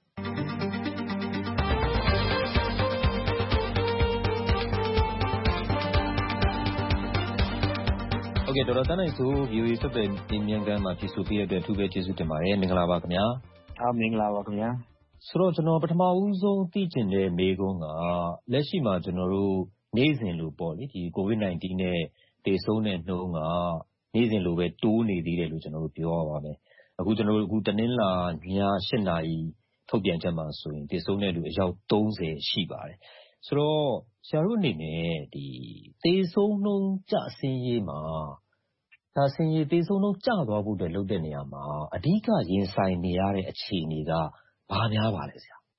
ဟုတ်ကဲ့ဒေါက်တာသန်းနိုင်စိုး ဗီအိုအေဆက်သွယ်မေးမြန်းခန်းမှာဖြေဆိုပေးတဲ့အတွက်အထူးပဲကျေးဇူးတင်ပါတယ်မင်္ဂလာပါခင်ဗျာ။အားမင်္ဂလာပါခင်ဗျာ။ဆိုတော့ကျွန်တော်ပထမဦးဆုံးသိချင်တဲ့မေးခွန်းကလက်ရှိမှာကျွန်တော်တို့နေ့စဉ်လိုပေါ့လေဒီကိုဗစ် ၁၉ နဲ့သေဆုံးတဲ့နှုန်းကနေ့စဉ်လိုပဲတိုးနေသေးတယ်လို့ကျွန်တော်တို့ပြောရပါမယ်။အခုကျွန်တော်တို့အခုတနင်္လာည၈နာရီထုတ်ပြန်ချက်မှာဆိုရင်သေဆုံးတဲ့လူအယောက်၃၀ရှိပါတယ်။ဆိုတော့ဆရာတို့အနေနဲ့ဒီသေဆုံးနှုန်းကျဆင်းရေးမှာဒါဆင်းရေးသေဆုံးနှုန်းကျသွားဖို့အတွက်လုပ်တဲ့နေရာမှာအဓိကရင်ဆိုင်နေရတဲ့အခြေအနေကဘာများပါလဲဆရာ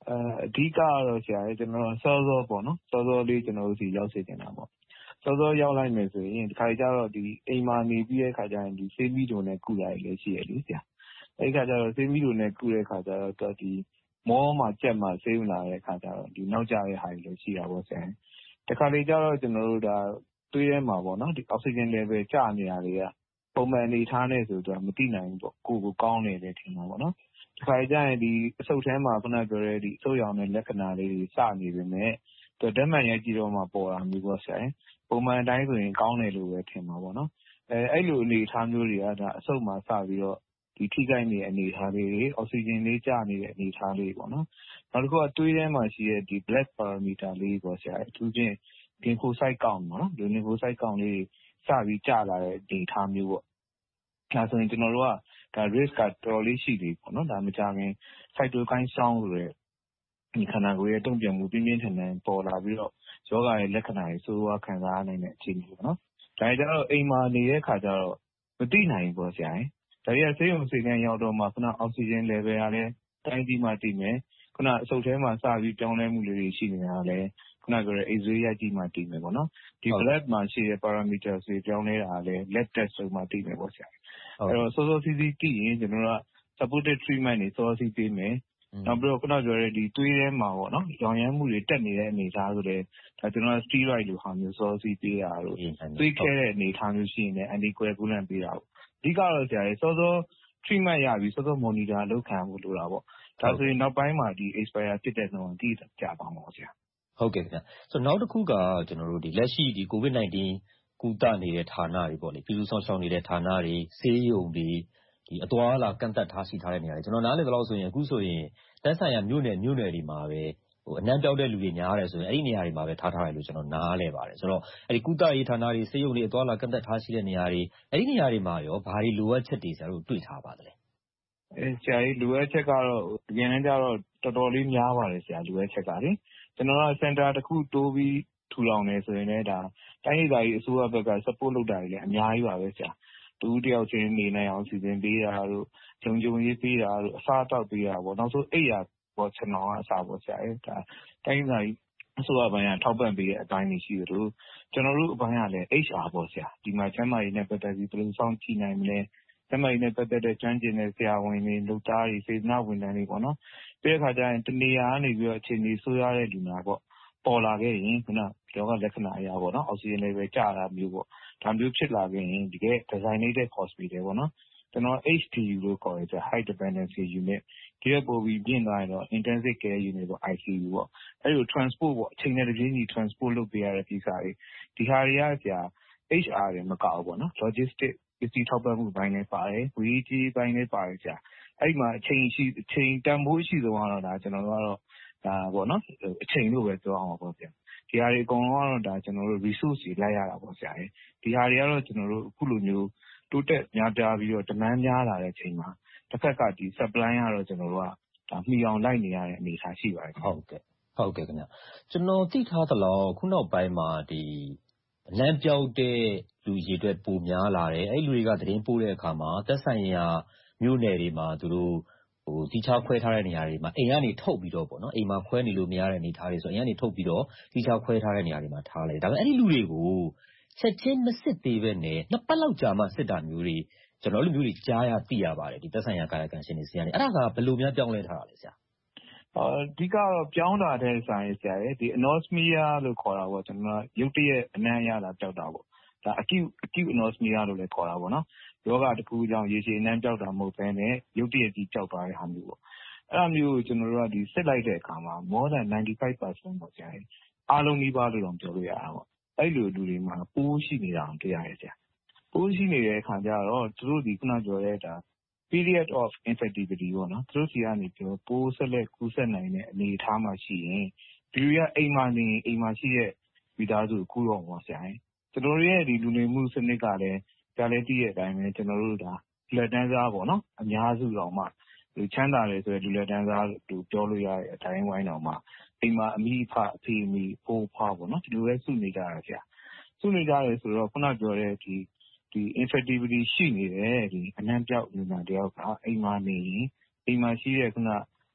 အဓိကကတော့ဆရာရေကျွန်တော်စောစောပေါ့နော်စောစောလေးကျွန်တော်တို့စီရောက်စေချင်တာပေါ့စောစောရောက်လိုက်မယ်ဆိုရင်ဒီခါကျတော့ဒီအိမ်မှာနေပြီးတဲ့ခါကျရင်ဒီဆေးမီးတုံနဲ့ကုရည်လည်းရှိရလေဆရာအဲ့ခါကျတော့ဆေးမီးတုံနဲ့ကုတဲ့ခါကျတော့တော့ဒီမောမှာကြက်မှာဆေးဝင်လာတဲ့ခါကျတော့ဒီနောက်ကျတဲ့ဟာတွေလည်းရှိတာပေါ့ဆရာတခါလေကျတော့ကျွန်တော်တို့ဒါသွေးထဲမှာပေါ့နော်ဒီအောက်ဆီဂျင် level ကျနေတာတွေကပုံမှန်အနေထားနဲ့ဆိုတော့မသိနိုင်ဘူးပေါ့ကိုယ်ကိုကောင်းနေတယ်ထင်တာပေါ့နော်ဒီခါကျရင်ဒီအဆုတ်ထဲမှာခုနပြောတဲ့ဒီအဆုတ်ရောင်တဲ့လက္ခဏာလေးတွေစနေပေမဲ့တော့ဓာတ်မှန်ရိုက်ကြည့်တော့မှပေါ်တာမျိုးပေါ့ဆရာပုံမှန်အတိုင်းဆိုရင်ကောင်းတယ်လို့ပဲထင်ပါပေါ့နော်အဲအဲ့လိုအနေအထားမျိုးတွေကဒါအဆုတ်မှာစပြီးတော့ဒီထိခိုက်နေတဲ့အနေအထားလေးတွေအောက်ဆီဂျင်လေးကျနေတဲ့အနေအထားလေးပေါ့နော်နောက်တစ်ခုကသွေးထဲမှာရှိတဲ့ဒီ blood parameter လေးပေါ့ဆရာအထူးချင်း lymphocyte count ပေါ့နော်ဒီ lymphocyte count လေးစပြီးကျလာတဲ့အနေအထားမျိုးပေါ့ဒါဆိုရင်ကျွန်တော်တို့ကဒါ risk ကတော်တော်လေးရှိသေးပေါ့နော်ဒါမကြခင် cytokine storm ဆိုတဲ့ဒီခန္ဓာကိုယ်ရဲ့တုံ့ပြန်မှုပြင်းပြင်းထန်ထန်ပေါ်လာပြီးတော့ယောဂရဲ့လက္ခဏာတွေဆိုးဝါးခံစားနိုင်တဲ့အခြေအနေပေါ့နော်ဒါကြတော့အိမ်မှာနေတဲ့ခါကျတော့မသိနိုင်ဘူးပေါ့ဆရာဒါရီကဆေးရုံဆေးကန်းရောက်တော့မှခုနအောက်ဆီဂျင် level ကလည်းတိုင်းပြီးမှသိမယ်ခုနအဆုတ်ထဲမှာစပြီးပြောင်းလဲမှုလေးတွေရှိနေတာလည်းခုနပြောတဲ့ X-ray ရိုက်ကြည့်မှသိမယ်ပေါ့နော်ဒီ blood မှာရှိတဲ့ parameter တွေပြောင်းလဲတာလည်း lab test လုပ်မှသိမယ်ပေါ့ဆရာအဲ့တော့စောစောစီးစီးသိရင်ကျွန်တော်တို့က supportive treatment တွေစောစောစီးပေးမယ်နောက်ပြီးတော့ခုနပြောတဲ့ဒီသွေးထဲမှာပေါ့နော်ရောင်ရမ်းမှုတွေတက်နေတဲ့အနေအထားဆိုတဲ့ဒါကျွန်တော်က steroid လိုဟာမျိုးစောစီးပေးတာတို့သွေးခဲတဲ့အနေအထားမျိုးရှိရင်လည်း anticoagulant ပေးတာပေါ့အဓိကတော့ဆရာရေစောစော treatment ရပြီစောစော monitor လုပ်ခံဖို့လိုတာပေါ့ဒါဆိုရင်နောက်ပိုင်းမှာဒီ expire ဖြစ်တဲ့နှုန်းတိကျပါမှာပေါ့ဆရာဟုတ်ကဲ့ခင်ဗျဆိုတော့နောက်တစ်ခုကကျွန်တော်တို့ဒီလက်ရှိဒီ ကိုဗစ် ၁၉ ကုသနေတဲ့ဌာနတွေပေါ့လေပြည်သူ့ဆောင်ရှောက်နေတဲ့ဌာနတွေဆေးရုံတွေဒီအသွားအလာကန့်သက်ထားရှိထားတဲ့နေရာတွေကျွန်တော်နားလည်သလောက်ဆိုရင်အခုဆိုရင်တက်ဆိုင်ရာမြို့နယ်မြို့နယ်တွေမှာပဲဟိုအနှံ့ပြောက်တဲ့လူတွေများတယ်ဆိုရင်အဲ့ဒီနေရာတွေမှာပဲထားထားတယ်လို့ကျွန်တော်နားလဲပါတယ်ဆိုတော့အဲ့ဒီကုသရေးဌာနတွေဆေးရုံတွေအသွားအလာကန့်သက်ထားရှိတဲ့နေရာတွေအဲ့ဒီနေရာတွေမှာရောဘာတွေလိုအပ်ချက်တွေဆရာတို့တွေ့ထားပါသလဲအဲဆရာကြီးလိုအပ်ချက်ကတော့ဒီကနေ့ကျတော့တော်တော်လေးများပါတယ်ဆရာလိုအပ်ချက်ကလေကျွန်တော်ကစင်တာတစ်ခုတိုးပြီးထူထောင်နေဆိုရင်လည်းဒါတိုင်းဒေသကြီးအစိုးရဘက်က support လုပ်တာတွေလည်းအများကြီးပါပဲဆရာတူတယောက်ချင်းနေနိုင်အောင်စီစဉ်ပေးတာတို့ဂျုံဂျုံရေးပေးတာတို့အစားအသောက်ပေးတာပေါ့နောက်ဆုံးအိပ်ရာပေါ့ကျွန်တော်ကအစားပေါ့ဆရာအဲဒါတိုင်းဒေသကြီးအစိုးရဘက်ကထောက်ပံ့ပေးတဲ့အတိုင်းရှိသလိုကျွန်တော်တို့အပိုင်းကလည်း H R ပေါ့ဆရာဒီမှာကျန်းမာရေးနဲ့ပတ်သက်ပြီးဘယ်လိုစောင့်ကြည့်နိုင်မလဲကျန်းမာရေးနဲ့ပတ်သက်တဲ့ကျွမ်းကျင်တဲ့ဆရာဝန်တွေလူသားတွေစေတနာဝန်ထမ်းတွေပေါ့နော်ပြီးတဲ့အခါကျရင်တနေရာကနေပြီးတော့အခြေအနေဆိုးရတဲ့လူနာပေါ့ပေါ်လာခဲ့ရင်ခုနယောဂလက္ခဏာအရာပေါ့နော်အောက်ဆီဂျင် level ကျတာမျိုးပေါ့ဒါမျိုးဖြစ်လာခဲ့ရင်ဒီက designated hospital ပေါ့နော်ကျွန်တော် H D U လို့ခေါ်ရတဲ့ high dependency unit ဒီကပိုပြီးပြင်သွားရင်တော့ intensive care unit ပေါ့ I C U ပေါ့အဲ့လို transport ပေါ့အချိန်နဲ့တပြေးညီ transport လုပ်ပေးရတဲ့ကိစ္စတွေဒီဟာတွေကဆရာ H R တွေမကောက်ဘူးပေါ့နော် logistic ပစ္စည်းထောက်ပံ့မှုပိုင်းလည်းပါတယ်ဝေးကြီးပိုင်းလည်းပါတယ်ဆရာအဲ့မှာအချိန်ရှိအချိန်တန်ဖိုးရှိဆုံးကတော့ဒါကျွန်တော်တို့ကတော့ဒါပေါ့နော်အချိန်လို့ပဲပြောအောင်ပေါ့ဆရာဒီဟာတွေအကုန်လုံးကတော့ဒါကျွန်တော်တို့ resource တွေလိုက်ရတာပေါ့ဆရာဒီဟာတွေကတော့ကျွန်တော်တို့အခုလိုမျိုးတိုးတက်များပြားပြီးတော့ demand များလာတဲ့အချိန်မှာတစ်ခါကဒီ supply ကတော့ကျွန်တော်တို့ကဒါမှီအောင်လိုက်နေရတဲ့အနေအထားရှိပါတယ်ဟုတ်ကဲ့ဟုတ်ကဲ့ခင်ဗျကျွန်တော်သိထားသလောက်ခုနောက်ပိုင်းမှာဒီလမ်းပြောက်တဲ့လူကြီးတွေပိုများလာတယ်အဲ့လူတွေကသတင်းပို့တဲ့အခါမှာသက်ဆိုင်ရာမြို့နယ်တွေမှာသူတို့ဟိုတိချခွဲထားတဲ့နေရာတွေမှာအိမ်ကနေထုတ်ပြီးတော့ပေါ့နော်အိမ်မှာခွဲနေလို့မရတဲ့အနေအထားတွေဆိုအိမ်ကနေထုတ်ပြီးတော့တိချခွဲထားတဲ့နေရာတွေမှာထားလိုက်ဒါပေမဲ့အဲ့ဒီလူတွေကိုချက်ချင်းမစစ်သေးပဲနဲ့နှစ်ပတ်လောက်ကြာမှစစ်တာမျိုးတွေကျွန်တော်တို့မျိုးတွေကြားရသိရပါတယ်ဒီသက်ဆိုင်ရာကာယကံရှင်တွေစီကနေအဲ့ဒါကဘယ်လိုများပြောင်းလဲထားတာလဲဆရာအဓိကတော့ပြောင်းတာတဲ့ဆိုင်ဆရာရဲ့ဒီ anosmia လို့ခေါ်တာပေါ့ကျွန်တော်ရုတ်တရက်အနံ့ရတာပြောက်တာပေါ့ဒါ acute acute anosmia လို့လည်းခေါ်တာပေါ့နော်ယောဂတစ်ခုကြောင့်ရေရှည်အနံ့ပြောက်တာမဟုတ်ဘဲနဲ့ရုတ်တရက်ကြီးပြောက်သွားတဲ့ဟာမျိုးပေါ့အဲ့ဒါမျိုးကိုကျွန်တော်တို့ကဒီစစ်လိုက်တဲ့အခါမှာ more than ninety-five percent ပေါ့ဆရာရဲ့အားလုံးကြီးပါလို့တော့ပြောလို့ရတာပေါ့အဲ့လိုလူတွေမှာပိုးရှိနေတာအောင်တရားရဲ့ဆရာပိုးရှိနေတဲ့အခါကျတော့သူတို့ဒီခုနပြောတဲ့ဒါ period of infectivity ပေါ့နော်သူတို့စီကနေပြောပိုးဆက်လက်ကူးစက်နိုင်တဲ့အနေအထားမှာရှိရင်ဒီလူကအိမ်မှာနေအိမ်မှာရှိတဲ့မိသားစုကူတော့ပေါ့ဆရာကျွန်တော်ရဲ့ဒီလူနေမှုစနစ်ကလည်းကြားလဲတည့်ရဲ့အတိုင်းပဲကျွန်တော်တို့ဒါလူလက်တန်းစားပေါ့နော်အများစုတော့မှလူချမ်းသာတယ်ဆိုရင်လူလက်တန်းစားသူပြောလို့ရတဲ့အတိုင်းဝိုင်းတော့မှအိမ်မှာအမိဖအဖေအမိဖိုးဖွားပေါ့နော်ဒီလိုပဲစုနေကြရဆရာစုနေကြတယ်ဆိုတော့ခုနပြောတဲ့ဒီဒီ infectivity ရှိနေတယ်ဒီအနံ့ပြောက်လူနာတယောက်ကအိမ်မှာနေရင်အိမ်မှာရှိတဲ့ခုန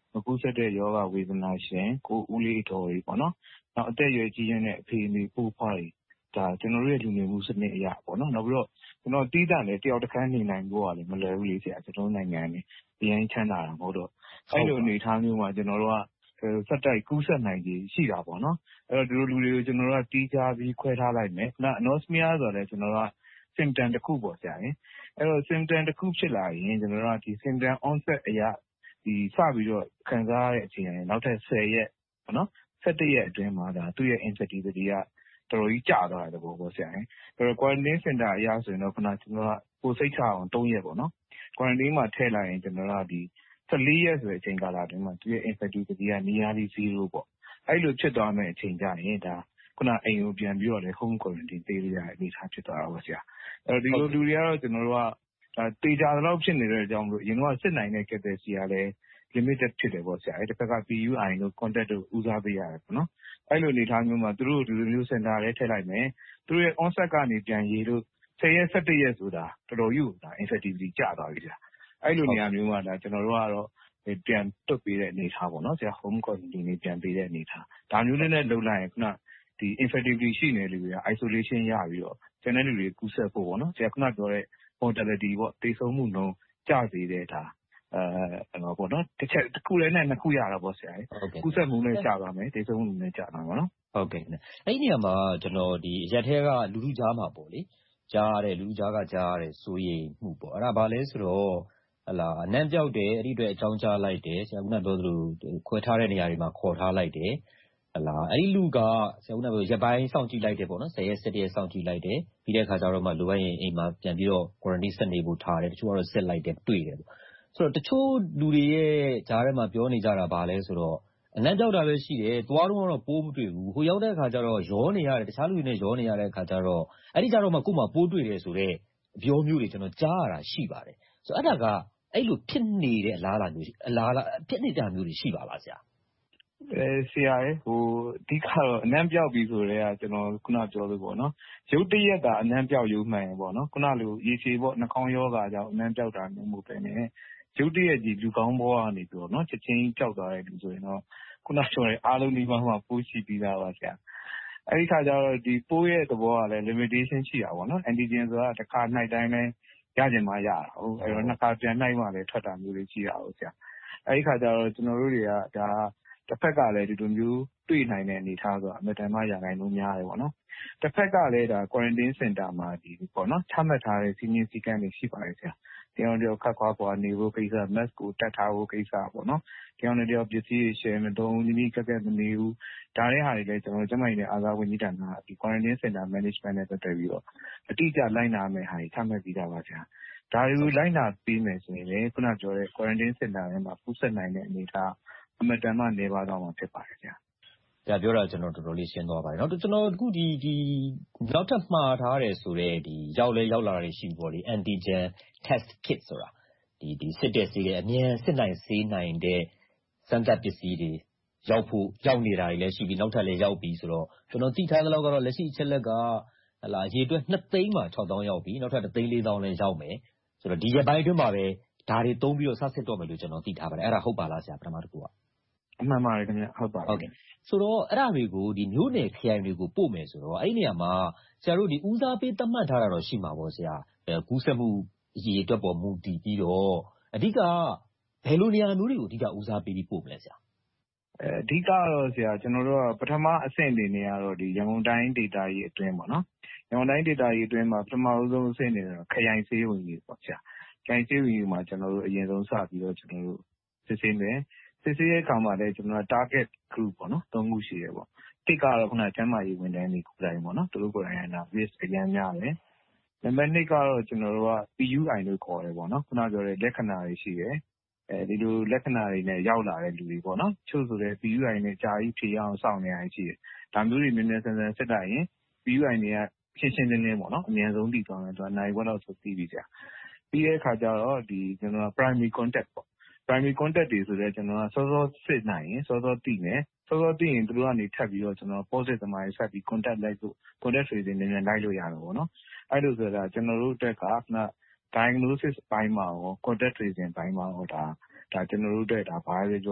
မကူးစက်တဲ့ရောဂါဝေဒနာရှင်၊ကိုယ်ဦးလေးအဒေါ်တွေပေါ့နော်။နောက်အသက်အရွယ်ကြီးရင့်တဲ့အဖေအမေဖိုးဖွားတွေဒါကျနော်တို့ရဲ့လူနေမှုစနစ်အရပေါ့နော်။နောက်ပြီးတော့ကျနော်သီးသန့်လည်းတယောက်တခန်းနေနိုင်ဖို့ကလည်းမလွယ်ဘူးလေဆရာ။ကျနော်တို့နိုင်ငံကလည်းအရမ်းချမ်းသာတာမဟုတ်တော့အဲလိုအနေအထားမျိုးမှာကျနော်တို့ကဆက်တိုက်ကူးစက်နိုင်ခြေရှိတာပေါ့နော်။အဲဒီတော့ဒီလိုလူတွေကိုကျနော်တို့ကသီးခြားပြီးခွဲထားလိုက်မယ်။နောက် Anosmia ဆိုတာလည်းကျနော်တို့က symptom တခုပေါ့ဆရာရယ်။အဲဒီတော့ symptom တခုဖြစ်လာရင်ကျနော်တို့ကဒီ symptom onset အရဒီစပြီးတော့ခံစားရတဲ့အချိန်ကနေနောက်ထပ်ဆယ်ရက်ပေါ့နော်။၁၁ရက်အတွင်းမှာဒါသူ့ရဲ့ infectivity ကတော်တော်ကြီးကျသွားတဲ့သဘောပေါ့ဆရာရယ်။အဲဒီတော့ quarantine center အရဆိုရင်တော့ခုနကျနော်တို့ကကိုယ်စိတ်ချအောင်သုံးရက်ပေါ့နော်။ quarantine မှာထည့်လိုက်ရင်ကျနော်တို့ကဒီ၁၄ရက်ဆိုတဲ့အချိန်ကာလအတွင်းမှာသူ့ရဲ့ infectivity က nearly zero ပေါ့။အဲဒီလိုဖြစ်သွားမယ့်အချိန်ကျရင်ဒါခုနအိမ်ကိုပြန်ပြီးတော့လည်း home quarantine ပေးလို့ရတဲ့အနေအထားဖြစ်သွားတာပေါ့ဆရာ။အဲဒီတော့ဒီလိုလူတွေကတော့ကျနော်တို့ကဒါသေချာသလောက်ဖြစ်နေတဲ့အတွက်ကြောင့်မို့လို့အရင်တုန်းကစစ်နိုင်တဲ့ capacity ကလည်း limited ဖြစ်တယ်ပေါ့ဆရာ။တဘက်က ပီ ယူ အိုင် တို့ contact တို့ဦးစားပေးရတယ်ပေါ့နော်။အဲဒီလိုအနေအထားမျိုးမှာသူတို့ကိုဒီလိုမျိုးစင်တာထဲထည့်လိုက်မယ်။သူတို့ရဲ့ onset ကနေပြန်ရေလို့ဆယ်ရက်၁၁ရက်ဆိုတာတော်တော်ကြီးကိုဒါ infectivity ကျသွားပြီဆရာ။အဲဒီလိုနေရာမျိုးမှာဒါကျနော်တို့ကတော့ပြန်လွှတ်ပေးတဲ့အနေအထားပေါ့နော်ဆရာ။ home quarantine တွေပြန်ပေးတဲ့အနေအထား။ဒါမျိုးလေးနဲ့လုပ်လိုက်ရင်ခုနဒီ infectivity ရှိနေတဲ့လူတွေက isolation ရပြီးတော့ကျန်တဲ့လူတွေကူးစက်ဖို့ပေါ့နော်။ဆရာခုနပြောတဲ့ mortality ပေါ့သေဆုံးမှုနှုန်းကျစေတဲ့ဒါအဲပေါ့နော်။တချက်တခုတည်းနဲ့နှစ်ခုရတာပေါ့ဆရာရယ်။ကူးစက်မှုလည်းကျသွားမယ်၊သေဆုံးမှုလည်းကျသွားမယ်ပေါ့နော်။ဟုတ်ကဲ့ခင်ဗျ။အဲဒီနေရာမှာကျနော်ဒီအရပ်ထဲကလူထုကြားမှာပေါ့လေကြားရတဲ့လူထုကြားကကြားရတဲ့စိုးရိမ်မှုပေါ့။အဲဒါဘာလဲဆိုတော့ဟုတ်လားအနံ့ပျောက်တယ်အဲဒီအတွက်အကြောင်းကြားလိုက်တယ်ဆရာခုနပြောသလိုခွဲထားတဲ့နေရာတွေမှာခေါ်ထားလိုက်တယ်ဟုတ်လားအဲဒီလူကဆရာခုနပြောရက်ပိုင်းစောင့်ကြည့်လိုက်တယ်ပေါ့နော်ဆယ်ရက်၁၁ရက်စောင့်ကြည့်လိုက်တယ်ပြီးတဲ့အခါကျတော့မှလိုအပ်ရင်အိမ်မှာပြန်ပြီးတော့ quarantine ဆက်နေဖို့ထားတယ်တချို့ကတော့စစ်လိုက်တယ်တွေ့တယ်ပေါ့ဆိုတော့တချို့လူတွေရဲ့ကြားထဲမှာပြောနေကြတာဘာလဲဆိုတော့အနံ့ပျောက်တာပဲရှိတယ်သွားတော့တော့ပိုးမတွေ့ဘူးဟိုရောက်တဲ့အခါကျတော့ရောနေရတယ်တခြားလူတွေနဲ့ရောနေရတဲ့အခါကျတော့အဲဒီကြတော့မှကို့မှာပိုးတွေ့တယ်ဆိုတော့အပြောမျိုးတွေကျွန်တော်ကြားရတာရှိပါတယ်ဆိုတော့အဲ့ဒါကအဲ့လိုဖြစ်နေတဲ့အလားအလာမျိုးရှိအလားအလာဖြစ်နေတာမျိုးတွေရှိပါလားဆရာအဲဆရာရယ်ဟိုအဓိကတော့အနံ့ပြောက်ပြီဆိုတော့ကျွန်တော်ခုနပြောလို့ပေါ့နော်ရုပ်တရက်ကအနံ့ပြောက်ရုံမှန်ရင်ပေါ့နော်ခုနလိုရေရှည်ပေါ့နှာခေါင်းယောဂါကြောင့်အနံ့ပြောက်တာမျိုးမဟုတ်ပဲနဲ့ရုပ်တရက်ကြီးလူကောင်းဘောကနေပြီးတော့နော်ချက်ချင်းကြောက်သွားတဲ့လူဆိုရင်တော့ခုနပြောတဲ့အားလုံးဒီမှာမှပိုးရှိပြီးသားပါဆရာအဲဒီခါကျတော့ဒီပိုးရဲ့သဘောကလည်း limitation ရှိတာပေါ့နော် antigen ဆိုတာတစ်ခါနှိုက်တိုင်းလဲရကျင်မှရတာဟုတ်အဲတော့နှစ်ခါပြန်နှိုက်မှလည်းထွက်တာမျိုးတွေရှိတာဟုတ်ဆရာအဲဒီခါကျတော့ကျွန်တော်တို့တွေကဒါတစ်ဖက်ကလည်းဒီလိုမျိုးတွေ့နိုင်တဲ့အနေအထားဆိုတာအမြဲတမ်းရာခိုင်နှုန်းများတယ်ပေါ့နော်တစ်ဖက်ကလည်းဒါ quarantine center မှာဒီပေါ့နော်ချမှတ်ထားတဲ့စီမင်းစည်းကမ်းတွေရှိပါတယ်ဆရာတရားဝင်တော့ခက်ခွာခွာနေဖို့ကိစ္စ mask ကိုတတ်ထားဖို့ကိစ္စပေါ့နော်တရားဝင်တော့ပစ္စည်းတွေ share မတော့ညီနီးကက်ကက်မနေဘူးဒါတဲ့ဟာတွေလည်းကျွန်တော်ကျမကြီးနဲ့အာသာဝန်ကြီးဌာနကဒီ quarantine center management နဲ့ပတ်သက်ပြီးတော့အတိအကျလိုက်နာမယ်ဟာတွေချမှတ်ပြီးသားပါဆရာဒါတွေကိုလိုက်နာပြီးမယ်ဆိုရင်လည်းခုနပြောတဲ့ quarantine center ထဲမှာကူးစက်နိုင်တဲ့အနေအထားအမတန်မှနေပါတော့မှာဖြစ်ပါတယ်ဗျာ။ဒါပြောတာကျွန်တော်တော်တော်လေးရှင်းသွားပါတယ်။နောက်ကျွန်တော်အခုဒီဒီနောက်ထပ်မှားထားတယ်ဆိုတော့ဒီရောက်လဲရောက်လာတာရှိပေါ့လေ antigen test kit ဆိုတာဒီဒီစစ်တဲ့ဆေးတဲ့အမြန်စစ်နိုင်ဆေးနိုင်တဲ့စမ်းသပ်ပစ္စည်းတွေရောက်ဖို့ရောက်နေတာတွေလည်းရှိပြီးနောက်ထပ်လည်းရောက်ပြီးဆိုတော့ကျွန်တော်သိထားသလောက်ကတော့လက်ရှိအချက်လက်ကဟလာရေအတွက်နှစ်သိန်းမှာခြောက်သောင်းရောက်ပြီနောက်ထပ်တစ်သိန်းလေးသောင်းလည်းရောက်မယ်ဆိုတော့ဒီရက်ပိုင်းအတွင်းမှာပဲဒါတွေသုံးပြီးတော့စစစ်တော့မယ်လို့ကျွန်တော်သိထားပါတယ်အဲ့ဒါဟုတ်ပါလားဆရာပထမတစ်ခုကအမှန်ပါတယ်ခင်ဗျဟုတ်ပါဟုတ်ကဲ့ဆိုတော့အဲ့ဒါတွေကိုဒီမျိုးနယ်ခရိုင်တွေကိုပို့မယ်ဆိုတော့အဲ့ဒီနေရာမှာဆရာတို့ဒီဦးစားပေးသတ်မှတ်ထားတာတော့ရှိမှာပေါ့ဆရာအဲကူးစက်မှုအရေးအတွက်ပေါ်မူတည်ပြီးတော့အဓိကဘယ်လိုနေရာမျိုးတွေကိုအဓိကဦးစားပေးပြီးပို့မလဲဆရာအဲအဓိကတော့ဆရာကျွန်တော်တို့ကပထမအဆင့်အနေနဲ့ကတော့ဒီရန်ကုန်တိုင်းဒေသကြီးအတွင်းပေါ့နော်ရန်ကုန်တိုင်းဒေသကြီးအတွင်းမှာပထမဆုံးအဆင့်အနေနဲ့ခရိုင်ဆေးရုံကြီးပေါ့ဆရာခရိုင်ဆေးရုံကြီးမှာကျွန်တော်တို့အရင်ဆုံးစပြီးတော့ကျွန်တော်တို့စစ်ဆေးမယ်စစ်ဆေးတဲ့အခါမှာလည်းကျွန်တော်တို့ target group ပေါ့နော်သုံးခုရှိတယ်ပေါ့တစ်ကတော့ခုနကျန်းမာရေးဝန်ထမ်းတွေကိုယ်တိုင်ပေါ့နော်သူတို့ကိုယ်တိုင်က risk အများများတယ်နံပါတ်နှစ်ကတော့ကျွန်တော်တို့က ပီ ယူ အိုင် လို့ခေါ်တယ်ပေါ့နော်ခုနပြောတဲ့လက္ခဏာတွေရှိတယ်အဲဒီလိုလက္ခဏာတွေနဲ့ရောက်လာတဲ့လူတွေပေါ့နော်ချို့ဆိုတဲ့ ပီ ယူ အိုင် နဲ့ကြာကြီးဖြေအောင်စောင့်နေရရှိတယ်ဒါမျိုးတွေနည်းနည်းဆန်းဆန်းစစ်လိုက်ရင် ပီ ယူ အိုင် တွေကရှင်းရှင်းလင်းလင်းပေါ့နော်အမြန်ဆုံးသိသွားတယ်သူကနိုင်ဝက်လောက်ဆိုသိပြီကြာပြီးတဲ့အခါကျတော့ဒီကျွန်တော်က primary contact ပေါ့primary contact တွေဆိုတော့ကျွန်တော်ကစောစောစစ်နိုင်ရင်စောစောသိမယ်စောစောသိရင်သူတို့ကနေထပ်ပြီးတော့ကျွန်တော် positive သမားတွေဆက်ပြီး contact လိုက်ဖို့ contact tracing နည်းနည်းလိုက်လို့ရတယ်ပေါ့နော်အဲ့လိုဆိုတာကျွန်တော်တို့တက်ကခုန diagnosis ဘိုင်းမှာရော contact tracing ဘိုင်းမှာရောဒါဒါကျွန်တော်တို့တက်ဒါဘာပဲပြော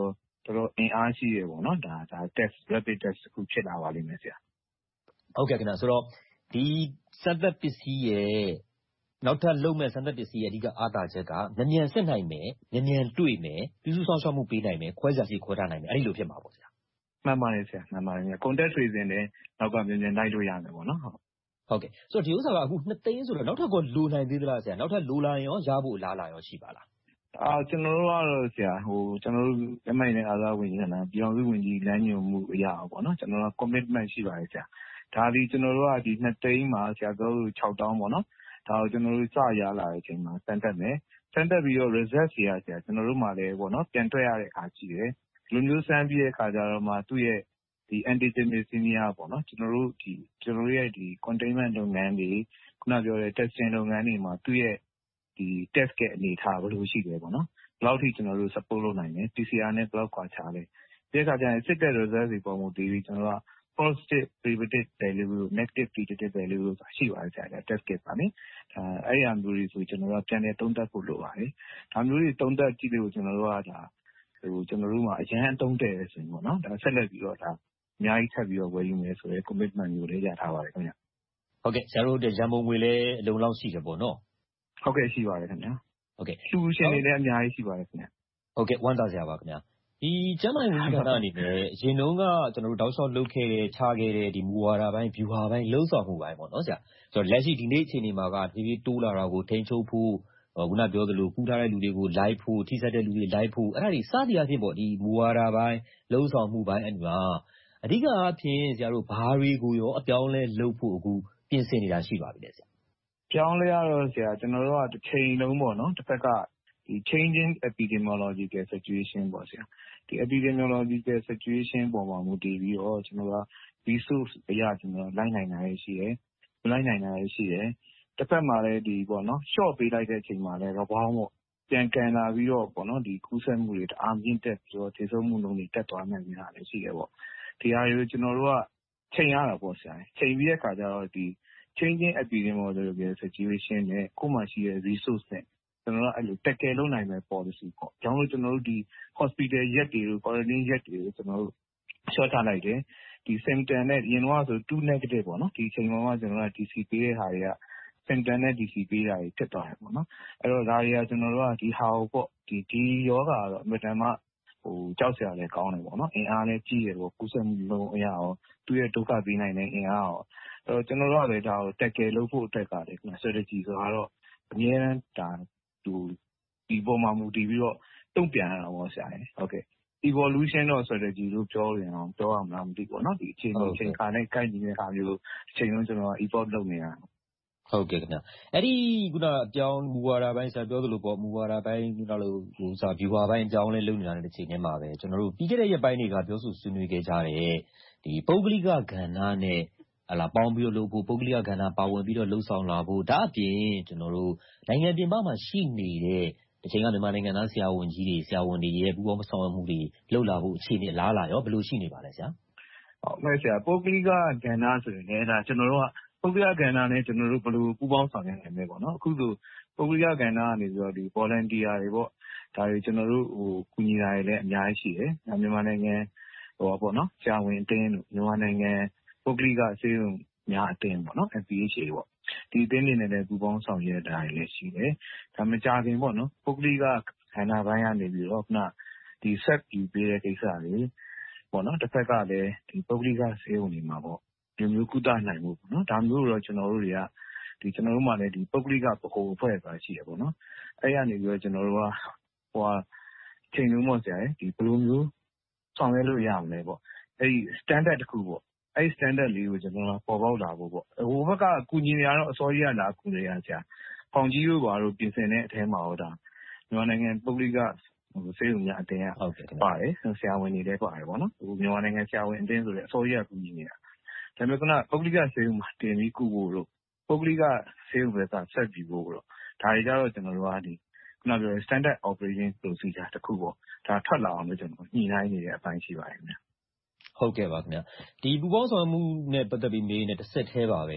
တော်တော်အင်အားရှိတယ်ပေါ့နော်ဒါဒါ test rapid test တစ်ခုဖြစ်လာပါလိမ့်မယ်ဆရာဟုတ်ကဲ့ခင်ဗျဆိုတော့ဒီစမ်းသပ်ပစ္စည်းရဲ့နောက်ထပ်လုံမဲ့စမ်းသပ်ပစ္စည်းရဲ့အဓိကအားသာချက်ကမြန်မြန်စစ်နိုင်မယ်မြန်မြန်တွေ့မယ်ပြုစုဆောင်ရှောက်မှုပေးနိုင်မယ်ခွဲခြားစီခွဲထားနိုင်မယ်အဲ့ဒီလိုဖြစ်မှာပေါ့ဆရာမှန်ပါတယ်ဆရာမှန်ပါတယ် contact tracing နဲ့နောက်ကမြန်မြန်လိုက်လို့ရမယ်ပေါ့နော်ဟုတ်ဟုတ်ကဲ့ဆိုတော့ဒီဥစ္စာကအခုနှစ်သိန်းဆိုတော့နောက်ထပ်ကလိုနိုင်သေးသလားဆရာနောက်ထပ်လိုလာရင်ရောရဖို့အလားအလာရောရှိပါလားအာကျွန်တော်တို့ကတော့ဆရာဟိုကျွန်တော်တို့အမိုင်နဲ့အားသာဝင်ကြီးကလားပြည်အောင်စုဝင်ကြီးလမ်းညွှန်မှုအရာပေါ့နော်ကျွန်တော်တို့ commitment ရှိပါတယ်ဆရာဒါဒီကျွန်တော်တို့ကဒီနှစ်သိန်းမှာဆရာတို့ခြောက်တောင်းပေါ့နော်ဒါကိုကျွန်တော်တို့စရလာတဲ့အချိန်မှာစမ်းသပ်မယ်စမ်းသပ်ပြီးတော့ result တွေရဆရာကျွန်တော်တို့မှလည်းပေါ့နော်ပြန်တွက်ရတဲ့အခါရှိတယ်ဒီလိုမျိုးစမ်းပြီးတဲ့အခါကျတော့မှသူ့ရဲ့ဒီ antigen ပေါ့နော်ကျွန်တော်တို့ဒီကျွန်တော်တို့ရဲ့ဒီ containment လုပ်ငန်းတွေခုနပြောတဲ့ testing လုပ်ငန်းတွေမှာသူ့ရဲ့ဒီ test ကအနေထားဘယ်လိုရှိတယ်ပေါ့နော်ဘယ်လောက်ထိကျွန်တော်တို့ support လုပ်နိုင်လဲ P C R နဲ့ဘယ်လောက်ကွာခြားလဲဒီအခါကျရင်စစ်တဲ့ result တွေပေါ်မှာတည်ပြီးကျွန်တော်တို့က positive predictive value negative predictive value ဆိုတာရှိပါတယ်ဆရာ test kit ပါနိအဲအဲ့အမျိုးတွေဆိုကျွန်တော်တို့ပြန်လည်သုံးသပ်ဖို့လိုပါတယ်ဒါမျိုးတွေသုံးသပ်ကြည့်လို့ကျွန်တော်တို့ကဒါဟိုကျွန်တော်တို့မှာအရန်အတုံးတဲ့ဆိုရင်ပေါ့နော်ဒါဆက်လက်ပြီးတော့ဒါအများကြီးထပ်ပြီးတော့ဝယ်ယူမယ်ဆိုရဲ commitment မျိုးလေးရထားပါတယ်ခင်ဗျဟုတ်ကဲ့ဆရာတို့ရန်ပုံငွေလည်းအလုံးလောက်ရှိတယ်ပေါ့နော်ဟုတ်ကဲ့ရှိပါတယ်ခင်ဗျဟုတ်ကဲ့ solution တွေလည်းအများကြီးရှိပါတယ်ခင်ဗျဟုတ်ကဲ့ဝမ်းသာစရာပါခင်ဗျဒီကျန်းမာရေးဝန်ကြီးဌာနအနေနဲ့အရင်တုန်းကကျွန်တော်တို့တောက်လျှောက်လုပ်ခဲ့တဲ့ခြားခဲ့တဲ့ဒီမူဝါဒပိုင်း view ဟာပိုင်းလှုပ်ဆောင်မှုပိုင်းပေါ့နော်ဆရာဆိုတော့လက်ရှိဒီနေ့အချိန်ဒီမှာကဒီဒီတိုးလာတာကိုထိန်းချုပ်ဖို့ခုနပြောသလိုကူးထားတဲ့လူတွေကိုလိုက်ဖို့ထိစပ်တဲ့လူတွေလိုက်ဖို့အဲ့ဒါတွေစသည်အဖြစ်ပေါ့ဒီမူဝါဒပိုင်းလှုပ်ဆောင်မှုပိုင်းအညာအဓိကအဖြစ်ဆရာတို့ဘာတွေကိုရောအပြောင်းလဲလုပ်ဖို့အခုပြင်ဆင်နေတာရှိပါပြီလေဆရာပြောင်းလဲရတော့ဆရာကျွန်တော်တို့ကတစ်ချိန်လုံးပေါ့နော်တစ်ဖက်ကဒီ changing epidemiological situation ပေါ့ဆရာဒီ epidemiological situation ပေါ်မှာမူတည်ပြီးတော့ကျွန်တော်က resource အရာကျွန်တော်လိုက်နိုင်တာရှိတယ်မလိုက်နိုင်တာရှိတယ်တစ်ဖက်မှာလည်းဒီပေါ့နော် short ပေးလိုက်တဲ့အချိန်မှာလည်းတော့ဘောင်းပေါ့ပြန်ကန်လာပြီးတော့ပေါ့နော်ဒီကူးစက်မှုတွေတအားမြင့်တက်ပြီးတော့သေဆုံးမှုနှုန်းတွေတက်သွားနိုင်နေတာလည်းရှိတယ်ပေါ့ဒီဟာတွေကိုကျွန်တော်တို့ကချိန်ရတာပေါ့ဆရာချိန်ပြီးတဲ့အခါကျတော့ဒီ changing epidemiological situation နဲ့ကိုယ်မှရှိတဲ့ resource နဲ့ကျွန်တော်တို့အဲ့လို tackle လုပ်နိုင်မယ့် policy ပေါ့။ကြောင့်လို့ကျွန်တော်တို့ဒီ hospital ရက်တွေကို quarantine ရက်တွေကိုကျွန်တော်တို့ short ထားလိုက်တယ်။ဒီ symptom နဲ့အရင်တော့ဆိုtwo negative ပေါ့နော်။ဒီအချိန်မှာကျွန်တော်တို့က D C ပေးတဲ့ဟာတွေက symptom နဲ့ D C ပေးတာတွေဖြစ်သွားတယ်ပေါ့နော်။အဲ့တော့ဒါတွေကကျွန်တော်တို့ကဒီဟာကိုပေါ့ဒီဒီယောဂါကတော့အမြဲတမ်းမှဟိုကြောက်စရာလည်းကောင်းတယ်ပေါ့နော်။အင်အားလည်းကြီးတယ်ပေါ့ကူးစက်မှုလုံးအရာရောသူ့ရဲ့ဒုက္ခပေးနိုင်တဲ့အင်အားရောအဲ့တော့ကျွန်တော်တို့ကလည်းဒါကို tackle လုပ်ဖို့အတွက်ကလည်း strategy ဆိုတော့အမြဲတမ်းဒါသူဒီပေါ်မှာမူတည်ပြီးတော့တုံ့ပြန်ရတာပေါ့ဆရာ။ဟုတ်ကဲ့ evolution of strategy လို့ပြောရင်တော့ပြောရမလားမသိဘူးเนาะဒီအချိန်အချိန်ခါနဲ့ကိုက်နေတဲ့ဟာမျိုးအချိန်လုံးကျွန်တော် evolve လုပ်နေတာဟုတ်ကဲ့ခင်ဗျအဲ့ဒီခုနအပြောင်းမူဝါဒပိုင်းဆရာပြောသလိုပေါ့မူဝါဒပိုင်းခုနလိုဟိုစာ view ပိုင်းအကြောင်းလဲလုပ်နေတာတဲ့ချိန်ထဲမှာပဲကျွန်တော်တို့ပြီးခဲ့တဲ့ရက်ပိုင်းတွေကပြောဆိုဆွေးနွေးခဲ့ကြတဲ့ဒီပုဂ္ဂလိကကဏ္ဍနဲ့ဟလာပေါင်းပြီးတော့လုပ်ဖို့ပုဂ္ဂလိကကဏ္ဍပါဝင်ပြီးတော့လှုပ်ဆောင်လာဖို့ဒါအပြင်ကျွန်တော်တို့နိုင်ငံပြင်ပမှာရှိနေတဲ့ဒီချိန်ကမြန်မာနိုင်ငံသားဆရာဝန်ကြီးတွေဆရာဝန်တွေရဲ့ပူးပေါင်းဆောင်ရွက်မှုတွေလှုပ်လာဖို့အခြေအနေလားလာရောဘယ်လိုရှိနေပါလဲဆရာဟုတ်မယ်ဆရာပုဂ္ဂလိကကဏ္ဍဆိုရင်လည်းဒါကျွန်တော်တို့ကပုဂ္ဂလိကကဏ္ဍနဲ့ကျွန်တော်တို့ဘယ်လိုပူးပေါင်းဆောင်ရွက်နိုင်မလဲပေါ့နော်အခုဆိုပုဂ္ဂလိကကဏ္ဍကနေပြီးတော့ဒီ volunteer တွေပေါ့ဒါတွေကျွန်တော်တို့ဟိုကူညီတာတွေလည်းအများကြီးရှိတယ်မြန်မာနိုင်ငံဟိုပေါ့နော်ဆရာဝန်အတင်းတို့မြန်မာနိုင်ငံပုဂ္ဂလိကဆေးရုံများအတင်းပေါ့နော် F P H A ပေါ့ဒီအတင်းတွေနဲ့လည်းပူးပေါင်းဆောင်ရွက်တာတွေလည်းရှိတယ်ဒါမကြခင်ပေါ့နော်ပုဂ္ဂလိကကဏ္ဍပိုင်းကနေပြီးတော့ခုနဒီ set ယူပေးတဲ့ကိစ္စတွေပေါ့နော်တစ်ဖက်ကလည်းဒီပုဂ္ဂလိကဆေးရုံတွေမှာပေါ့ဒီမျိုးကုသနိုင်မှုပေါ့နော်ဒါမျိုးတော့ကျွန်တော်တို့တွေကဒီကျွန်တော်တို့မှလည်းဒီပုဂ္ဂလိကဗဟိုအဖွဲ့ဆိုတာရှိရပေါ့နော်အဲ့ရနေပြီးတော့ကျွန်တော်တို့ကဟိုချိန်လုံးပေါ့ဆရာဒီဘယ်လိုမျိုးဆောင်ရွက်လို့ရမလဲပေါ့အဲ့ဒီ standard တစ်ခုပေါ့အဲ့ standard လေးကိုကျွန်တော်တို့ပေါ်ပေါက်လာဖို့ပေါ့ဟိုဘက်ကကုညီနေရတော့အစောကြီးကလာကုနေရဆရာဖောင်ကြီးတို့ဘာလို့ပြင်ဆင်တဲ့အထဲမှာဟောတာမြန်မာနိုင်ငံပုဂ္ဂလိကဆေးရုံများအတင်းကပါတယ်ဆရာဝန်တွေလည်းပါတယ်ပေါ့နော်ဟိုမြန်မာနိုင်ငံဆရာဝန်အတင်းဆိုတဲ့အစောကြီးကကုညီနေတာဒါပေမဲ့ကပုဂ္ဂလိကဆေးရုံမှာတင်ပြီးကုဖို့လို့ပုဂ္ဂလိကဆေးရုံပဲကဆက်ပြီးဖို့လို့ဒါတွေကြတော့ကျွန်တော်တို့ကဒီခုနပြော standard operation procedure တစ်ခုပေါ့ဒါထွက်လာအောင်လို့ကျွန်တော်ညှိနှိုင်းနေတဲ့အပိုင်းရှိပါတယ်ခင်ဗျဟုတ်ကဲ့ပါခင်ဗျဒီပူပေါင်းဆောင်မှုနဲ့ပတ်သက်ပြီးမေးနေတဲ့တစ်ဆက်သေးပါပဲ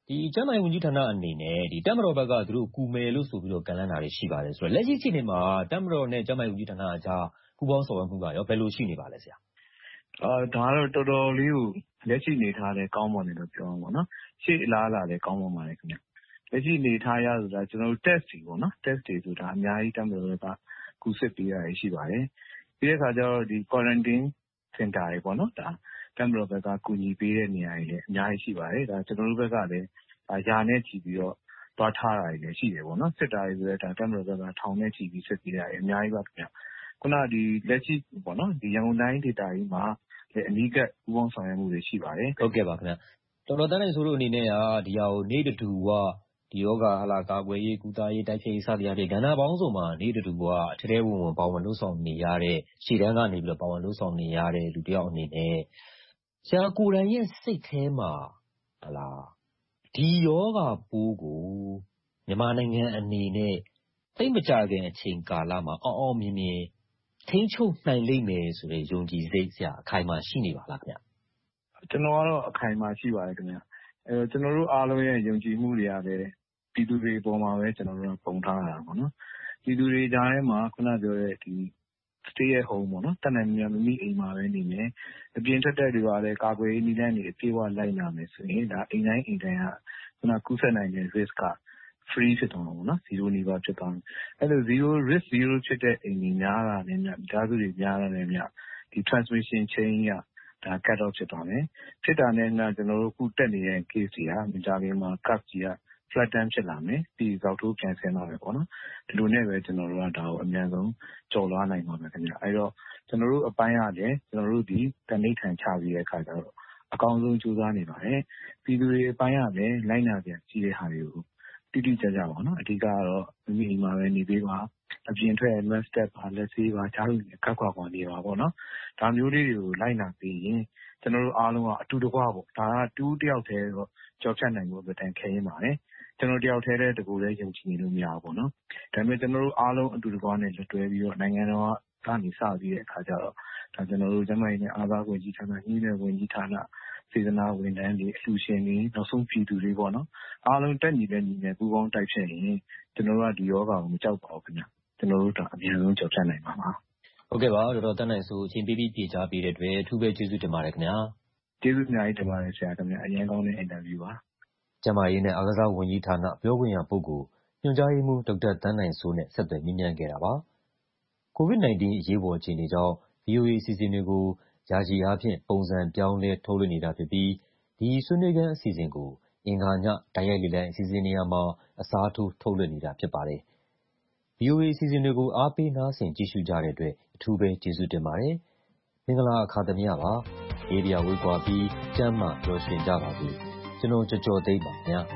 ဒီကျန်းမာရေးဝန်ကြီးဌာနအနေနဲ့ဒီတပ်မတော်ဘက်ကသူတို့ကူမယ်လို့ဆိုပြီးတော့ကန့်လန့်တာတွေရှိပါတယ်ဆိုတော့လက်ရှိအခြေအနေမှာတပ်မတော်နဲ့ကျန်းမာရေးဝန်ကြီးဌာနအကြားပူးပေါင်းဆောင်ရွက်မှုကရောဘယ်လိုရှိနေပါလဲဆရာအာဒါကတော့တော်တော်လေးကိုလက်ရှိနေထားတဲ့ကောင်းမွန်တယ်လို့ပြောအောင်ပေါ့နော်ရှေ့အလားအလာလည်းကောင်းမွန်ပါတယ်ခင်ဗျလက်ရှိနေထားရဆိုတာကျွန်တော်တို့ test တွေပေါ့နော် test တွေဆိုတာအများကြီးတပ်မတော်ကကူစစ်ပေးရရှိပါတယ်ပြီးတဲ့အခါကျတော့ဒီ quarantine center တွေပေါ့နော်ဒါတပ်မတော်ဘက်ကကူညီပေးတဲ့နေရာတွေလည်းအများကြီးရှိပါတယ်ဒါကျွန်တော်တို့ဘက်ကလည်းယာနဲ့ချီပြီးတော့တွားထားတာတွေလည်းရှိတယ်ပေါ့နော်စစ်တာတွေဆိုတဲ့ဒါတပ်မတော်ဘက်ကထောင်နဲ့ချီပြီးစစ်ပေးတာတွေအများကြီးပါခင်ဗျခုနဒီလက်ရှိပေါ့နော်ဒီရန်ကုန်တိုင်းဒေသကြီးမှာလည်းအနီးကပ်ပူးပေါင်းဆောင်ရွက်မှုတွေရှိပါတယ်ဟုတ်ကဲ့ပါခင်ဗျတော်တော်တန်းနိုင်ဆိုလို့အနေနဲ့ကဒီဟာကိုနေ့တူကဒီယောဂဟလာကာကွယ်ရေးကုသရေးတိုက်ဖျက်ရေးစသည်အပြင်ကဏ္ဍပေါင်းစုံမှာနေ့တူကအထက်ထဲဝင်ဝင်ပါဝင်လှုပ်ဆောင်နေရတဲ့ရှေ့တန်းကနေပြီးတော့ပါဝင်လှုပ်ဆောင်နေရတဲ့လူတစ်ယောက်အနေနဲ့ဆရာကိုယ်တိုင်ရဲ့စိတ်ထဲမှာဟလာဒီယောဂပိုးကိုမြန်မာနိုင်ငံအနေနဲ့သိမကြခင်အချိန်ကာလမှာအော်အော်မြင်မြင်ထိန်းချုပ်နိုင်လိမ့်မယ်ဆိုတဲ့ယုံကြည်စိတ်ဆရာအခိုင်အမာရှိနေပါလားခင်ဗျကျွန်တော်ကတော့အခိုင်အမာရှိပါတယ်ခင်ဗျအဲကျွန်တော်တို့အားလုံးရဲ့ယုံကြည်မှုတွေကလည်းပြည်သူတွေပေါ်မှာပဲကျွန်တော်တို့ပုံထားတာပေါ့နော်ပြည်သူတွေကြားထဲမှာခုနပြောတဲ့ဒီ stay at home ပေါ့နော်တတ်နိုင်မြတ်မိအိမ်မှာပဲနေမယ်အပြင်ထွက်တဲ့တွေကလည်းကာကွယ်ရေးနည်းလမ်းတွေအပြည့်အဝလိုက်နာမယ်ဆိုရင်ဒါအိမ်တိုင်းအိမ်တိုင်းကခုနကူးစက်နိုင်တဲ့ risk က free ဖြစ်သွားမှာပေါ့နော် zero နီးပါးဖြစ်သွားတယ်အဲ့လို zero risk zero ဖြစ်တဲ့အိမ်ကြီးများတာနဲ့မြတ်မိသားစုတွေများတာနဲ့မြတ်ဒီ transmission chain ကဒါ cut off ဖြစ်သွားတယ်ဖြစ်တာနဲ့ကကျွန်တော်တို့ခုတက်နေတဲ့ case တွေကမကြခင်မှာ curve ကြီးက flatten ဖြစ်လာမယ်ပြီးဇောက်ထိုးပြန်ဆင်းလာမယ်ပေါ့နော်ဒီလိုနဲ့ပဲကျွန်တော်တို့ကဒါကိုအများဆုံးကျော်လွှားနိုင်ပါမယ်ခင်ဗျအဲ့တော့ကျွန်တော်တို့အပိုင်းရတယ်ကျွန်တော်တို့ဒီတဏိဌာန်ချပြီးတဲ့အခါကျတော့အကောင်းဆုံးကြိုးစားနေပါတယ်ပြည်သူတွေအပိုင်းရတယ်လိုက်နာပြန်ကြည့်တဲ့ဟာတွေကိုတိတိကျကျပါနော်အဓိကကတော့မိမိမှာပဲနေပေးပါအပြင်ထွက် mask တက်ပါလက်ဆေးပါကြားလို့ခက်ခွာခွာနေပါပေါ့နော်ဒါမျိုးလေးတွေကိုလိုက်နာပြီးရင်ကျွန်တော်တို့အားလုံးကအတူတကွပေါ့ဒါကတူးတယောက်တည်းတော့ကြောက်ဖြတ်နိုင်ဖို့အတွက်ခဲရင်ပါတယ်ကျွန်တော်တယောက်တည်းတဲ့တကူလည်းယုံကြည်နေလို့မရဘူးပေါ့နော်ဒါပေမဲ့ကျွန်တော်တို့အားလုံးအတူတကွနဲ့လွတ်တွဲပြီးတော့နိုင်ငံတော်ကနေစပြီးတဲ့အခါကျတော့ဒါကျွန်တော်တို့ကျန်းမာရေးနဲ့အားသာဝင်ကြီးဌာနကြီးနဲ့ဝင်ကြီးဌာနစေတနာဝန်ထမ်းတွေအလှူရှင်တွေနောက်ဆုံးပြည်သူတွေပေါ့နော်အားလုံးတက်ညီတဲ့ညီနဲ့ပူးပေါင်းတိုက်ဖြတ်ရင်ကျွန်တော်တို့ကဒီယောဂါကိုမကြောက်ပါဘူးခင်ဗျကျွန်တော်တို့ကအများဆုံးကြောက်ဖြတ်နိုင်ပါပါဟုတ်ကဲ့ပါတော်တော်တန်းနိုင်ဆိုအချိန်ပေးပြီးပြေချပေးတဲ့အတွက်အထူးပဲကျေးဇူးတင်ပါတယ်ခင်ဗျာကျေးဇူးအများကြီးတင်ပါတယ်ဆရာခင်ဗျအရင်ကောင်းတဲ့အင်တာဗျူးပါကျန်းမာရေးနဲ့အားကစားဝန်ကြီးဌာနပြောခွင့်ရပုဂ္ဂိုလ်ညွှန်ကြားရေးမှူးဒေါက်တာတန်းနိုင်စိုးနဲ့ဆက်သွယ်မြင်းမြန်းခဲ့တာပါကိုဗစ် ၁၉ အရေးပေါ်အခြေအနေကြောင့် ဗီအိုအေ အစီအစဉ်တွေကိုယာယီအားဖြင့်ပုံစံပြောင်းလဲထုတ်လွှင့်နေတာဖြစ်ပြီးဒီဆွေးနွေးခန်းအစီအစဉ်ကိုအင်္ဂါညတိုက်ရိုက်လေလံအစီအစဉ်နေရာမှာအစားထိုးထုတ်လွှင့်နေတာဖြစ်ပါတယ်။ ဗီအိုအေ အစီအစဉ်တွေကိုအားပေးနားဆင်ကြည့်ရှုကြတဲ့အတွက်အထူးပဲကျေးဇူးတင်ပါတယ်။မင်္ဂလာအခါသမယပါ။ရေဒီယိုဝေးကွာပြီးကျမ်းမာပျော်ရွှင်ကြပါစေ။ကျွန်တော်ကြော်ကြော်သိမ်းပါခင်ဗျာ။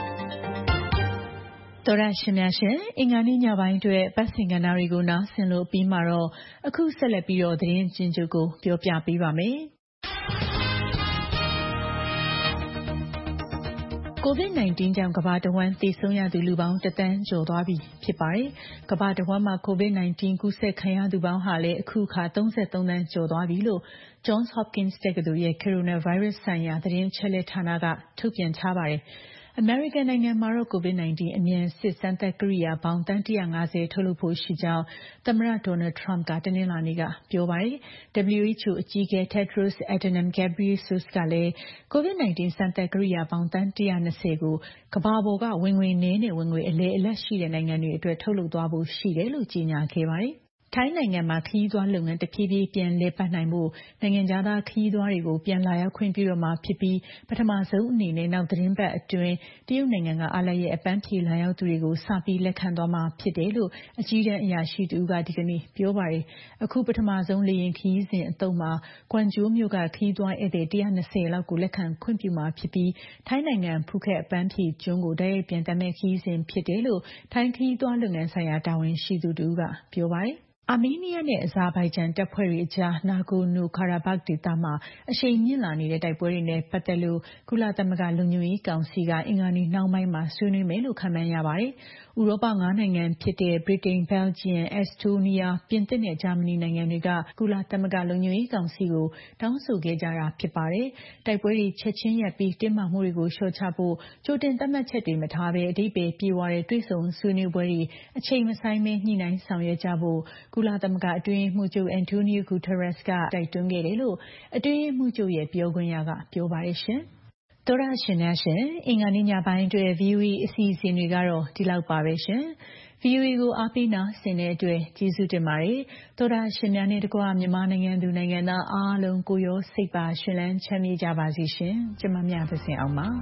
တော်ရရှင်များရှင်အင်္ဂါနေ့ညပိုင်းအတွက်ပတ်စင်ကဏ္ဍတွေကိုနားဆင်လို့ပြီးမှတော့အခုဆက်လက်ပြီးတော့သတင်းကျဉ်းချုပ်ကိုပြောပြပေးပါမယ်။ကိုဗစ် ၁၉ ကြောင့်ကမ္ဘာတဝန်းသေဆုံးရသူလူပေါင်းတစ်သန်းကျော်သွားပြီဖြစ်ပါတယ်။ကမ္ဘာတဝန်းမှာကိုဗစ် ၁၉ ကူးစက်ခံရသူပေါင်းဟာလည်းအခုအခါ၃၃သန်းကျော်သွားပြီလို့ Johns Hopkins တက္ကသိုလ်ရဲ့ Coronavirus ဆိုင်ရာသတင်းအချက်အလက်ဌာနကထုတ်ပြန်ထားပါတယ်။အမေရိကန်နိုင်ငံမှာတော့ကိုဗစ် ၁၉ အမြန်စစ်စမ်းသပ်ကိရိယာပေါင်းသန်းတစ်ရာငါးဆယ်ထုတ်လုပ်ဖို့ရှိကြောင်းသမ္မတ Donald Trump ကတနင်္လာနေ့ကပြောပါတယ်။ W H O အကြီးအကဲ Tedros Adhanom Ghebreyesus ကလည်းကိုဗစ် ၁၉ စမ်းသပ်ကိရိယာပေါင်းသန်းတစ်ရာ၂၀ကိုကမ္ဘာပေါ်ကဝင်ငွေနည်းနဲ့ဝင်ငွေအလယ်အလတ်ရှိတဲ့နိုင်ငံတွေအတွက်ထုတ်လုပ်သွားဖို့ရှိတယ်လို့ကြေညာခဲ့ပါတယ်။ထိုင်းနိုင်ငံမှာခရီးသွားလုပ်ငန်းတဖြည်းဖြည်းပြန်လည်ပတ်နိုင်ဖို့နိုင်ငံခြားသားခရီးသွားတွေကိုပြန်လာရောက်ခွင့်ပြုတော့မှာဖြစ်ပြီးပထမဆုံးအနေနဲ့နောက်သတင်းပတ်အတွင်းတရုတ်နိုင်ငံကအားလပ်ရက်အပန်းဖြေလာရောက်သူတွေကိုစပြီးလက်ခံသွားမှာဖြစ်တယ်လို့အကြီးတန်းအရာရှိတူကဒီကနေ့ပြောပါတယ်။အခုပထမဆုံးလေယာဉ်ခရီးစဉ်အသုတ်မှာကွမ်ကျိုးမြို့ကခရီးသွားဧည့်သည်တစ်ရာ၂၀လောက်ကိုလက်ခံခွင့်ပြုမှာဖြစ်ပြီးထိုင်းနိုင်ငံဖူးခက်အပန်းဖြေကျွန်းကိုတိုက်ရိုက်ပြန်တက်မဲ့ခရီးစဉ်ဖြစ်တယ်လို့ထိုင်းခရီးသွားလုပ်ငန်းဆိုင်ရာတာဝန်ရှိသူတူကပြောပါတယ်။အာမေးနီးယားနဲ့အဇာဘိုင်ဂျန်တပ်ဖွဲ့တွေအကြား နာဂိုနိုကာရာဘတ်ဒေသမှာအရှိန်မြင့်လာနေတဲ့တိုက်ပွဲတွေနဲ့ပတ်သက်လို့ကုလသမဂ္ဂလုံခြုံရေးကောင်စီကအင်္ဂါနေ့နှောင်းပိုင်းမှာဆွေးနွေးမယ်လို့ခန့်မှန်းရပါတယ်။ဥရောပငါးနိုင်ငံဖြစ်တဲ့ဗြိတိန်၊ဘယ်လ်ဂျီယံ၊အက်စတိုးနီးယား၊ပြင်သစ်နဲ့ဂျာမနီနိုင်ငံတွေကကုလသမဂ္ဂလုံခြုံရေးကောင်စီကိုတောင်းဆိုခဲ့ကြတာဖြစ်ပါတယ်။တိုက်ပွဲတွေချက်ချင်းရပ်ပြီးတင်းမာမှုတွေကိုလျှော့ချဖို့ကြိုတင်သတ်မှတ်ချက်တွေမထားဘဲအဓိပ္ပာယ်ပြေဝတဲ့တွေ့ဆုံဆွေးနွေးပွဲတွေအချိန်မဆိုင်းဘဲညှိနှိုင်းဆောင်ရွက်ကြဖို့ကုလသမဂ္ဂအတွင်းရေးမှူးချုပ်အန်တိုနီယိုဂူတာရက်စ်ကတိုက်တွန်းခဲ့တယ်လို့အတွင်းရေးမှူးချုပ်ရဲ့ပြောခွင့်ရကပြောပါတယ်ရှင်။သောရရှင်များရှင်အင်္ဂါနေ့ညပိုင်းအတွက် ဗွီအိုအေအစီအစဉ်တွေကတော့ဒီလောက်ပါပဲရှင်။ ဗွီအိုအေကိုအားပေးနာဆင်တဲ့အတွက်ကျေးဇူးတင်ပါတယ်။သောရရှင်များနဲ့တကွမြန်မာနိုင်ငံသူနိုင်ငံသားအားလုံးကိုရောစိတ်ပါရှင်လန်းချမ်းမြေ့ကြပါစေရှင်။ကျမမြပါစေအောင်ပါ။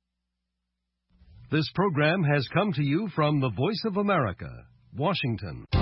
This program has come to you from the Voice of America, Washington.